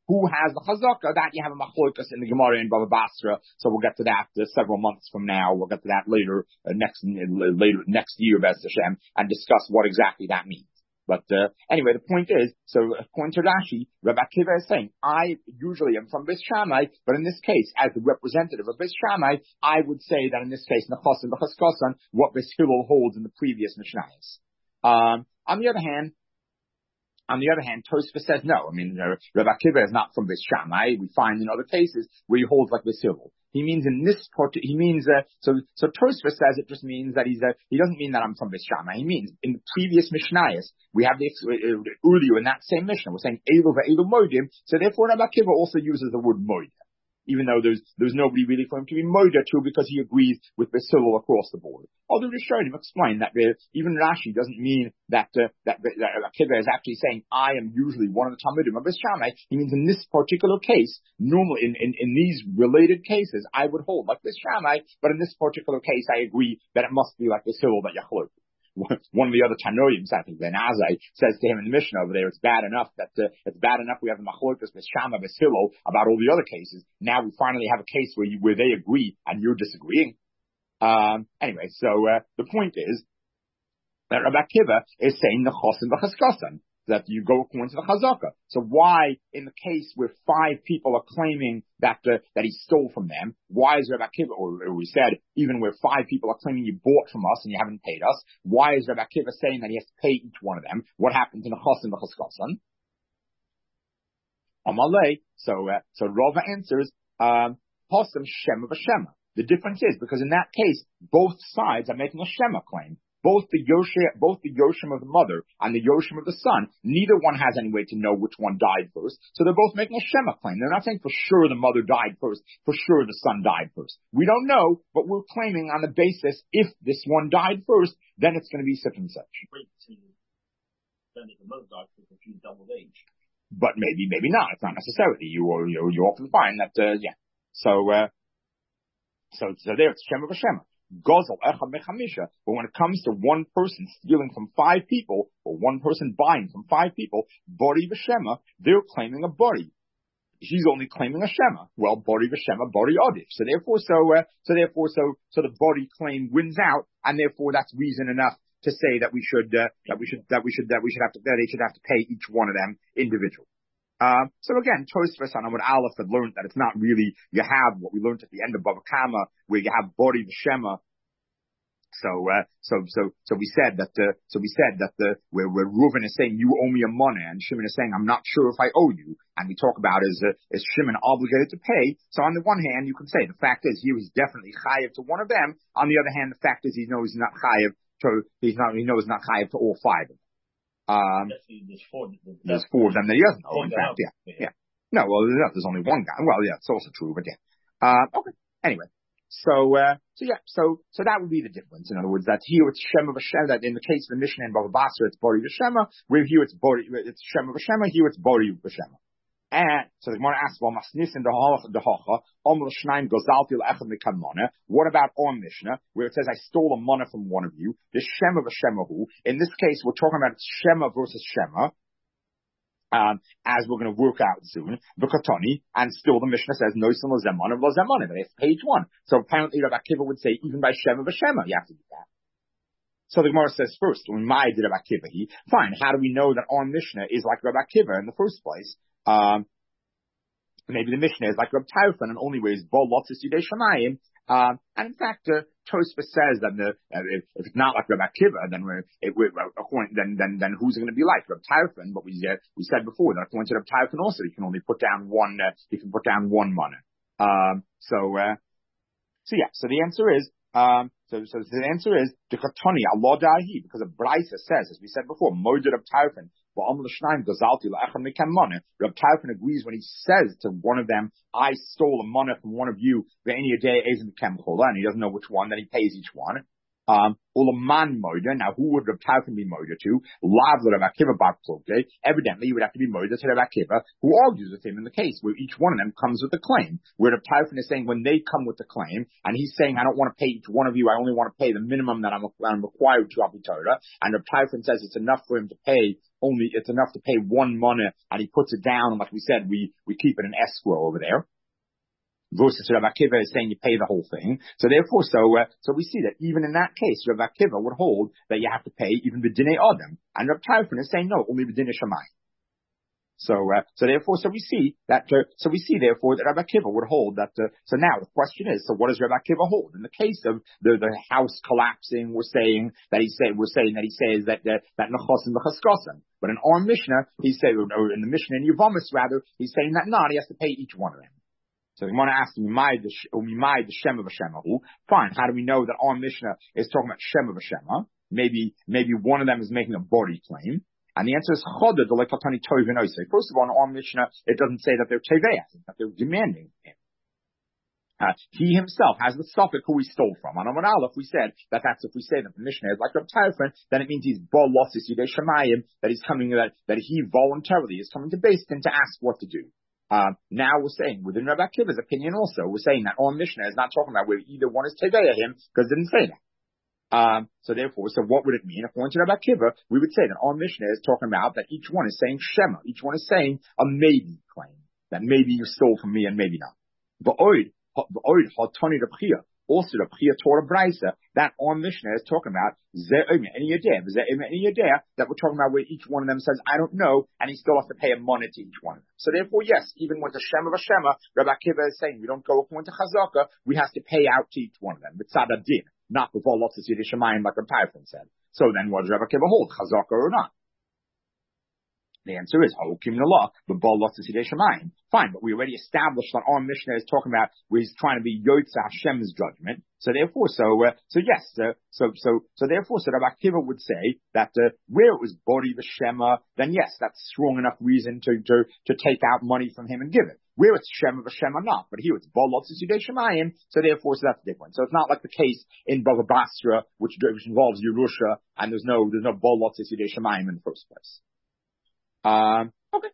who has the chazaka, that you have a machlokas in the Gemara in Baba Basra. So we'll get to that uh, several months from now. We'll get to that later, uh, next, uh, later, next year, Bez Hashem, and discuss what exactly that means. But, uh, anyway, the point is, so according to Rashi, Rabbi Akiva is saying, I usually am from Beis Shammai, but in this case, as the representative of Beis Shammai, I would say that in this case, Nechasan v'chaskasan, what Beis Hillel holds in the previous Mishnayos. Um, on the other hand, On the other hand, Tosfos says no. I mean, uh, Rabbi Akiva is not from Beis Shammai. We find in other cases where he holds like Beis Hillel. He means in this part, he means, uh, so, so Tosfos says it just means that he's, uh, he doesn't mean that I'm from Beis Shammai. He means in the previous Mishnayos, we have the, uh, earlier in that same Mishnah, we're saying Elu ve'elu moedim, so therefore Rabbi Akiva also uses the word moed. Even though there's there's nobody really for him to be moida to, because he agrees with Beis Hillel across the board. Although Rishonim explain that uh, even Rashi doesn't mean that uh, that, that Akiva is actually saying I am usually one of the Talmudim of Beis Shammai. He means in this particular case, normally in, in, in these related cases, I would hold like Beis Shammai, but in this particular case, I agree that it must be like Beis Hillel that Yachlok. One of the other Tanoim, I think Ben Azai, says to him in the Mishnah over there, it's bad enough that uh, it's bad enough we have the Machlokas Beis Shammai Beis Hillel about all the other cases. Now we finally have a case where you, where they agree and you're disagreeing. Um, anyway, so uh, the point is that Rabbi Akiva is saying Nechasan v'chaskasan, that you go according to the Chazaka. So why, in the case where five people are claiming that uh, that he stole from them, why is Rabbi Akiva, or, or we said, even where five people are claiming you bought from us and you haven't paid us, why is Rabbi Akiva saying that he has to pay each one of them? What happened to the Nechasan v'chaskasan? Amalei, so, uh, so Rava answers, um, Posem Shema v'Shema. The difference is, because in that case, both sides are making a Shema claim. Both the Yoshim, both the Yoshim of the mother and the Yoshim of the son, neither one has any way to know which one died first. So they're both making a Shema claim. They're not saying for sure the mother died first, for sure the son died first. We don't know, but we're claiming on the basis, if this one died first, then it's going to be such and such. Then if the mother died first, if she's double age. But maybe, maybe not. It's not necessarily. You, you, you often find that, uh, yeah. So, uh, so, so there it's Shema v'Shema. Gozel echad mechamisha, but when it comes to one person stealing from five people, or one person buying from five people, bori v'shema, they're claiming a bori. He's only claiming a shema. Well, bori v'shema, bori odif. So therefore, so, uh, so therefore, so, so the bori claim wins out, and therefore that's reason enough to say that we should, uh, that we should, that we should, that we should have to, that they should have to pay each one of them individually. Uh, so again, Tosfos on Amud Aleph had learned that it's not really, you have what we learned at the end of Bava Kama, where you have Bori V'Shema. So, uh, so, so, so we said that, uh, so we said that the, where, where Reuven is saying, you owe me a money, and Shimon is saying, I'm not sure if I owe you. And we talk about is, uh, is Shimon obligated to pay? So on the one hand, you can say, the fact is, he was definitely chayiv to one of them. On the other hand, the fact is, he knows he's not chayiv to, he's not, he knows he's not chayiv to all five of them. Um, there's four, there's four of them that he doesn't know, in fact, yeah, yeah. No, well, there's only one guy. Well, yeah, it's also true, but yeah. Uh, okay. Anyway. So, uh, so yeah, so, so that would be the difference. In other words, that here it's Shema v'Shema, that in the case of the Mishnah in Bava Basra, it's Bori v'Shema, where here it's Bori, it's Shema v'Shema, here it's Bori v'Shema. And, so the Gemara asks, well, Masnis in the Halacha, the Hocha, Omel Shnaim Gozalti l'Echad Mikan Mana. What about on Mishnah, where it says, I stole a mana from one of you, the Shema v'Shema who? In this case, we're talking about Shema versus Shema. Um, as we're going to work out soon, V'Katoni, and still the Mishnah says, no son l'zemana v'l'zemana, that's page one. So apparently Rabbi Akiva would say, even by Shema v'Shema, you have to do that. So the Gemara says first, when my did Rabbi Akiva, he, fine, how do we know that our Mishnah is like Rabbi Akiva in the first place? Um, maybe the Mishnah is like Rabbi Tarfon, and only way is Bo Lotzis Yudei Shamayim. Um, and in fact, uh, Tosfos says that the, uh, if, if it's not like Rabbi Akiva, then we're, it, we're, according, then, then, then who's it going to be like? Rabbi Tarfon, but we, uh, we said before that according to Rabbi Tarfon also, you can only put down one, uh, you can put down one mana. Um, so, uh, so yeah, so the answer is, um, so, so the answer is, Dekatoni, Allah Dahi, because of Braisa says, as we said before, Moed Rabbi Tarfon, Reb Tarfon agrees when he says to one of them, I stole a mana from one of you, and he doesn't know which one, then he pays each one. Um, Ulaman Moida. Now, who would Reb Tarfon be Moida to? Lav Reb Akiva Bar Kloke. Evidently, you would have to be Moida to Reb Akiva, who argues with him in the case where each one of them comes with a claim. Where Reb Tarfon is saying when they come with the claim, and he's saying, I don't want to pay each one of you, I only want to pay the minimum that I'm, I'm required to Abu Torah. And Reb Tarfon says it's enough for him to pay only, it's enough to pay one money, and he puts it down, and like we said, we, we keep it in escrow over there. Versus Rav Akiva is saying you pay the whole thing. So therefore, so, uh, so we see that even in that case, Rav Akiva would hold that you have to pay even the B'dinei Adam. And Rav Tarfon is saying no, only B'dinei Shamayim. So, uh, so therefore, so we see that, uh, so we see therefore that Rav Akiva would hold that, uh, so now the question is, so what does Rav Akiva hold? In the case of the, the house collapsing, we're saying that he said, we're saying that he says that, uh, that Nechosim v'chaskosim. But in our Mishnah, he said, or in the Mishnah in Yevamis rather, he's saying that not, he has to pay each one of them. So we want to ask Umimai the Shem of Shema. Fine. How do we know that our Mishnah is talking about Shem of Shema? Maybe, maybe one of them is making a body claim. And the answer is Choda, the Lekatani Tov and Osei. First of all, in our Mishnah, it doesn't say that they're Teveah, that they're demanding him. Uh, he himself has the suffix who he stole from. On Amar Aleph, we said that that's if we say that the Mishnah is like Reb Tarfon, then it means he's Bo Losis Yidei Shemayim, that he's coming, that, that he voluntarily is coming to Beis Din to ask what to do. Uh, now we're saying, within Rabbi Akiva's opinion also, we're saying that our Mishnah is not talking about where either one is Teveya him, because it didn't say that. Um, so therefore, so what would it mean? According to Rabbi Akiva, we would say that our Mishnah is talking about that each one is saying Shema, each one is saying a maybe claim, that maybe you stole from me and maybe not. But oid, oid, hatani Rabchia, also the Priya Torah Braisa, that our Mishnah is talking about any idea, any idea that we're talking about where each one of them says, I don't know, and he still has to pay a money to each one of them. So therefore, yes, even with the Shem of Shema, Rabbi Akiva is saying we don't go according to Chazaka, we have to pay out to each one of them. But Tzad Adin, not with all lots of Yiddish Shemayim like Rabbi Tarfon said. So then what does Rabbi Akiva hold, Chazaka or not? The answer is Halukim Nalah, but Baal Lotzis Yidei Shemayim. Fine, but we already established that our Mishnah is talking about where he's trying to be Yotza Hashem's judgment. So therefore, so uh, so yes, uh, so so so therefore, so Rabbi Akiva would say that uh, where it was Bori V'Shema, then yes, that's strong enough reason to to to take out money from him and give it. Where it's Shema V'Shema not, but here it's Baal Lotzis Yidei Shemayim. So therefore, so that's different. So it's not like the case in Bava Basra, which which involves Yerusha, and there's no there's no Baal Lotzis Yidei Shemayim in the first place. Um, okay.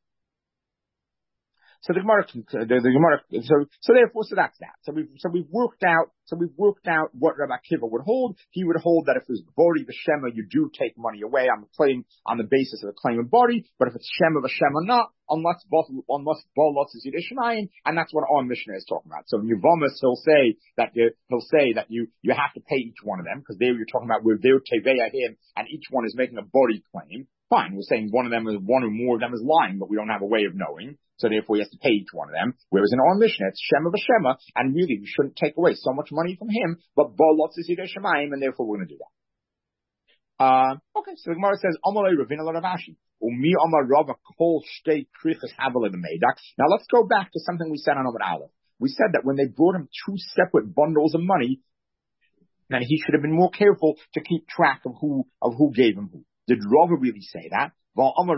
So the Gemara, the, the Gemara, so, so therefore, so that's that. So we've, so we've worked out, so we've worked out what Rabbi Akiva would hold. He would hold that if it's Bori V'Shema, you do take money away on the claim, on the basis of the claim of Bori, but if it's Shema V'Shema not, unless both, unless Baal Lotzis Yidei Shemayim, and that's what our Mishnah is talking about. So in Yevamis, he'll say that, you, he'll say that you, you have to pay each one of them, because there you're talking about where they're Teveya him, and each one is making a Bori claim. Fine, we're saying one of them is, one or more of them is lying, but we don't have a way of knowing. So therefore he has to pay each one of them. Whereas in our Mishnah, it's Shema V'Shema, and really we shouldn't take away so much money from him, but Baal Lotzis Yidei Shemayim, and therefore we're going to do that. Uh, okay, so the Gemara says, Amalei Ravina Ravashi. Umi Amar Rava Kol Shtei Krichas Havel the Meidak. Now let's go back to something we said on Amar Aleph. We said that when they brought him two separate bundles of money, then he should have been more careful to keep track of who, of who gave him who. Did Rava really say that? Rava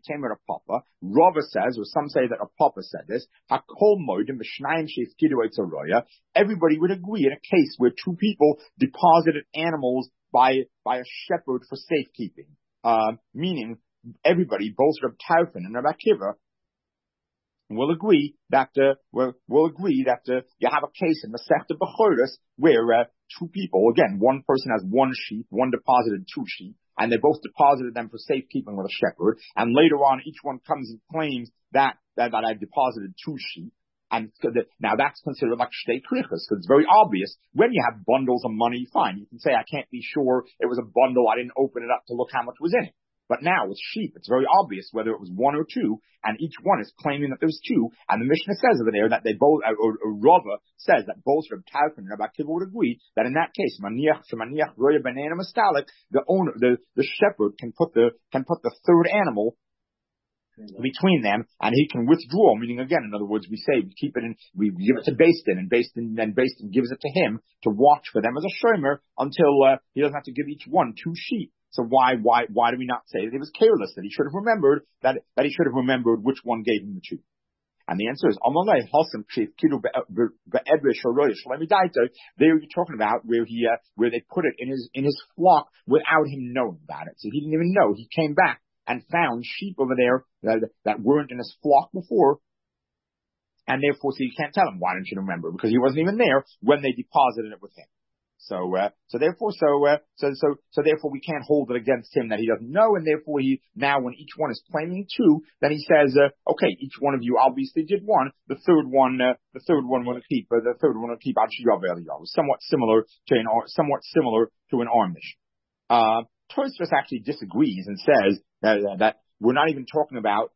says, or some say that a Papa said this, everybody would agree in a case where two people deposited animals by, by a shepherd for safekeeping. Uh, meaning, everybody, both Reb Tarfon and Reb Akiva, will agree that, uh, will, will agree that, uh, you have a case in Masechta Bechoros where, uh, two people, again, one person has one sheep, one deposited two sheep, and they both deposited them for safekeeping with a shepherd, and later on each one comes and claims that, that, that I deposited two sheep, and now that's considered like shtei krichas, because it's very obvious, when you have bundles of money, fine, you can say I can't be sure it was a bundle, I didn't open it up to look how much was in it. But now with sheep, it's very obvious whether it was one or two, and each one is claiming that there's two, and the Mishnah says over there that they both, or, or Rava says that both Reb Tarfon and Reb Akiva would agree that in that case, maniach shemaniach roya banana mastalik, the owner, the, the shepherd can put the, can put the third animal between them, and he can withdraw, meaning again, in other words, we say, we keep it in, we give it to Beis Din, and Beis Din, then Beis Din gives it to him to watch for them as a shomer until, uh, he doesn't have to give each one two sheep. So why, why, why do we not say that he was careless, that he should have remembered, that, that he should have remembered which one gave him the two? And the answer is, Amalei Hasam Chief Kidu Be'ebrish Oroish. Let me die to there you're talking about where he uh, where they put it in his in his flock without him knowing about it. So he didn't even know. He came back and found sheep over there that, that weren't in his flock before. And therefore, so you can't tell him, why don't you remember? Because he wasn't even there when they deposited it with him. So, uh, so therefore, so, uh, so, so, so therefore we can't hold it against him that he doesn't know, and therefore he, now when each one is claiming two, then he says, uh, okay, each one of you obviously did one, the third one, uh, the third one will keep, uh, the third one will keep Ad Sheyav Eliyahu. Somewhat similar to an, somewhat similar to an Amish. Uh, Tosfos actually disagrees and says that, uh, that we're not even talking about.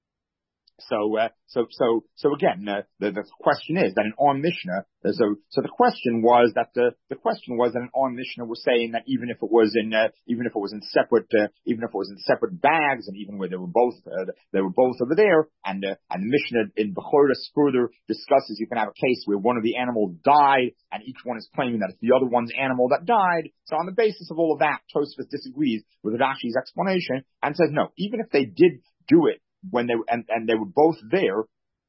So, uh, so, so, so again, uh, the, the question is that an Arm Mishnah, uh, so, so the question was that the, the question was that an Arm Mishnah was saying that even if it was in, uh, even if it was in separate, uh, even if it was in separate bags and even where they were both, uh, they were both over there, and, uh, and the Mishnah in Bechoros further discusses you can have a case where one of the animals died and each one is claiming that it's the other one's animal that died. So on the basis of all of that, Tosfos disagrees with Rashi's explanation and says no, even if they did do it when they and, and they were both there,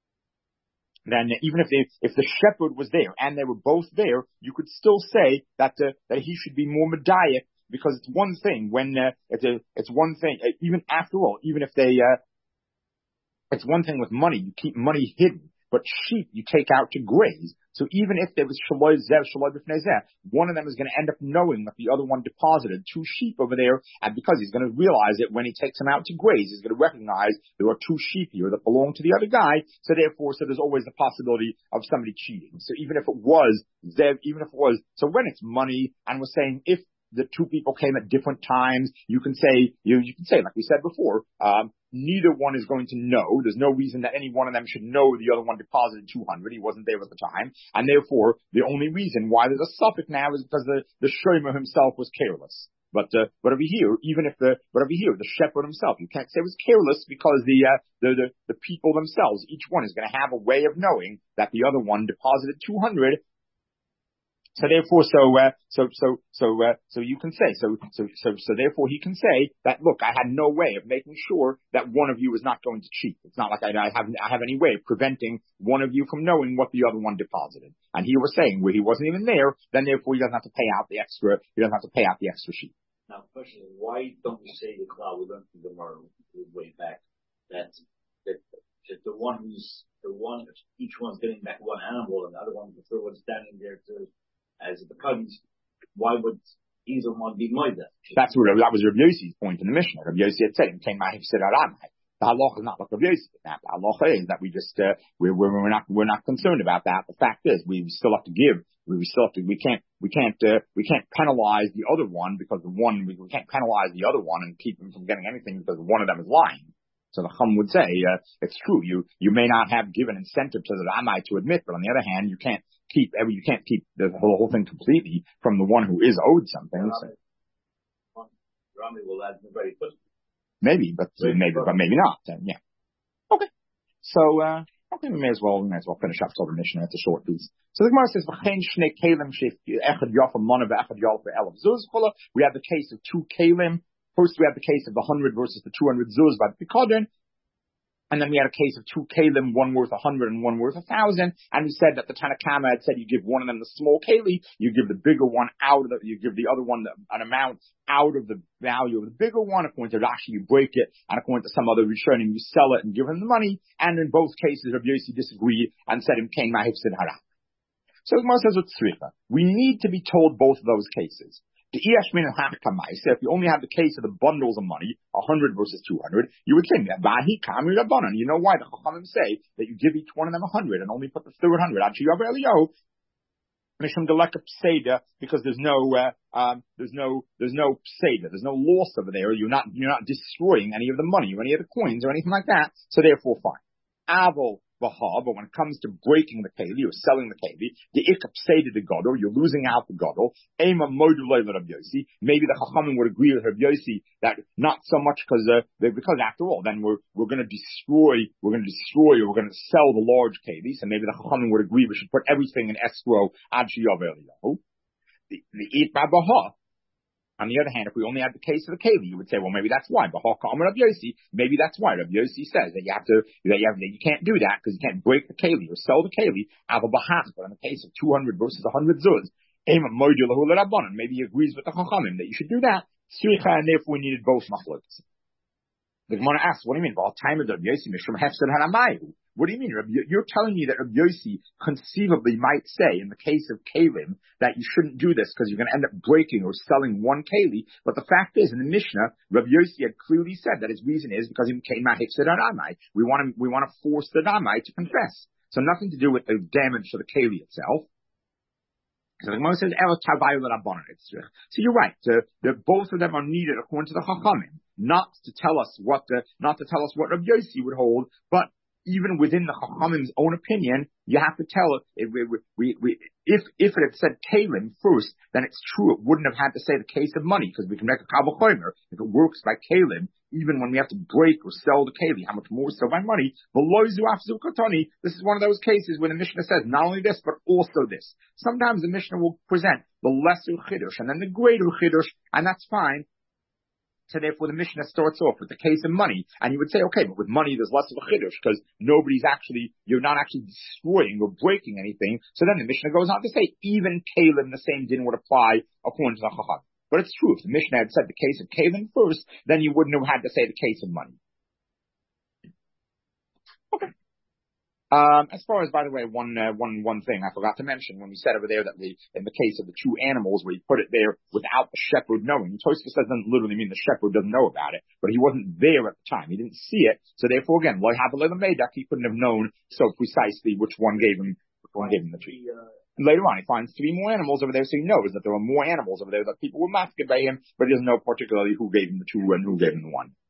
then even if they if the shepherd was there and they were both there, you could still say that uh, that he should be more medayek, because it's one thing when uh, it's a it's one thing uh, even after all, even if they uh, it's one thing with money, you keep money hidden, but sheep you take out to graze. So even if there was Shaloi Zev, Shaloi B'fnei Zeh, one of them is going to end up knowing that the other one deposited two sheep over there, and because he's going to realize it when he takes them out to graze, he's going to recognize there are two sheep here that belong to the other guy, so therefore, so there's always the possibility of somebody cheating. So even if it was Zev, even if it was, so when it's money, and we're saying if the two people came at different times, you can say, you, you can say, like we said before, um, neither one is going to know. There's no reason that any one of them should know the other one deposited two hundred. He wasn't there at the time. And therefore, the only reason why there's a suffix now is because the, the shomer himself was careless. But, uh, but over here, even if the, but over here, the shepherd himself, you can't say was careless because the, uh, the, the, the people themselves, each one is going to have a way of knowing that the other one deposited two hundred. So therefore, so, uh, so, so, so, uh, so you can say, so, so, so, so therefore he can say that, look, I had no way of making sure that one of you is not going to cheat. It's not like I, I have, I have any way of preventing one of you from knowing what the other one deposited. And he was saying where he wasn't even there, then therefore he doesn't have to pay out the extra, he doesn't have to pay out the extra sheet. Now, the question is, why don't we say the cloud, we learned from the Gemara way back, that, that, that the one who's, the one, each one's getting back one animal and the other one, the third one's standing there to, as the Kaddish, why would either one be Moida? That's what, that was Rabbi Yossi's point in the Mishnah. Rabbi Yossi had said, came out, he said, the halacha is not like Rabbi Yossi. The halacha is that we just, uh, we're, we're not, we're not concerned about that. The fact is, we still have to give, we still have to, we can't, we can't, uh, we can't penalize the other one because the one, we, we can't penalize the other one and keep them from getting anything because one of them is lying. So the Chum would say, uh, it's true, you, you may not have given incentive to the Ramai to admit, but on the other hand, you can't keep every, you can't keep the whole, whole thing completely from the one who is owed something. Rami, so. Rami will add the very first. Maybe, but uh, maybe, but maybe not. Uh, yeah. Okay. So, uh, okay, we may as well, we may as well finish up sort of mission. It's a short piece. So the Gemara says, we have the case of two kalim. First, we have the case of the hundred versus the two hundred zuz by the Pikadon. And then we had a case of two kalim, one worth a hundred and one worth a thousand. And we said that the Tanakama had said you give one of them the small keli, you give the bigger one out of the, you give the other one the, an amount out of the value of the bigger one. According to Rashi, you break it. And according to some other Rishonim, you sell it and give him the money. And in both cases, Rabbi Yossi disagreed and said him kain mahifsid hara. So the Gemara says with tzricha, we need to be told both of those cases. The Iyashmin and Hakkamai, so if you only have the case of the bundles of money, a hundred versus two hundred, you would think that Bahi Kami Rabbanan. You know why the Chachamim say that you give each one of them a hundred and only put the third hundred on Sheyav Eliyahu, Mishum Deleka Pseda, because there's no, uh, um, there's no, there's no Pseda, there's no loss over there. You're not, you're not destroying any of the money or any of the coins or anything like that. So therefore, fine. Aval. But when it comes to breaking the keli or selling the keli, the ikap say to the gadol, you're losing out the gadol. Ema modulay Rabbi Yossi. Maybe the chachamim would agree with Rabbi Yossi that not so much because uh, because after all, then we're we're going to destroy we're going to destroy or we're going to sell the large keli. So maybe the chachamim would agree we should put everything in escrow ad sheyav eliyahu. The the it babaha. On the other hand, if we only had the case of the keli, you would say, well, maybe that's why. But Rabbi Yossi, maybe that's why. Rabbi Yossi says that you have to, that you, have, that you can't do that because you can't break the keli or sell the keli. But in the case of two hundred versus one hundred zuz, maybe he agrees with the Chachamim that you should do that. And therefore we needed both machlokes. The Gemara asks, what do you mean? What do you mean? You're telling me that Rabbi Yossi conceivably might say, in the case of Kalim, that you shouldn't do this because you're going to end up breaking or selling one Kali. But the fact is, in the Mishnah, Rabbi Yossi had clearly said that his reason is because he came out Ramai. We want to, we want to force the Ramai to confess. So nothing to do with the damage to the Kali itself. So the Gemara says, so you're right. The, the, both of them are needed according to the Chachamim, not to tell us what the, not to tell us what Rabbi Yossi would hold, but even within the Chachamim's own opinion, you have to tell it. If, we, we, we, if if it had said Kalim first, then it's true. It wouldn't have had to say the case of money because we can make a Kabul Chomer if it works by Kalim. Even when we have to break or sell the Kali, how much more so by money? This is one of those cases where the Mishnah says not only this, but also this. Sometimes the Mishnah will present the lesser Chiddush and then the greater Chiddush, and that's fine. So therefore the Mishnah starts off with the case of money, and you would say, okay, but with money there's less of a Chiddush, because nobody's actually, you're not actually destroying or breaking anything. So then the Mishnah goes on to say, even Kalim, the same din would apply according to the Chacham. But it's true, if the Mishnah had said the case of Kalim first, then you wouldn't have had to say the case of money. Okay. Um, as far as, by the way, one, uh, one, one thing I forgot to mention when we said over there that the, in the case of the two animals where you put it there without the shepherd knowing, Tosfos doesn't literally mean the shepherd doesn't know about it, but he wasn't there at the time. He didn't see it. So therefore, again, Lo Havale L'Meidak, he couldn't have known so precisely which one gave him, which one gave him the tree. And later on, he finds three more animals over there, so he knows that there were more animals over there that people were masqued by him, but he doesn't know particularly who gave him the two and who gave him the one.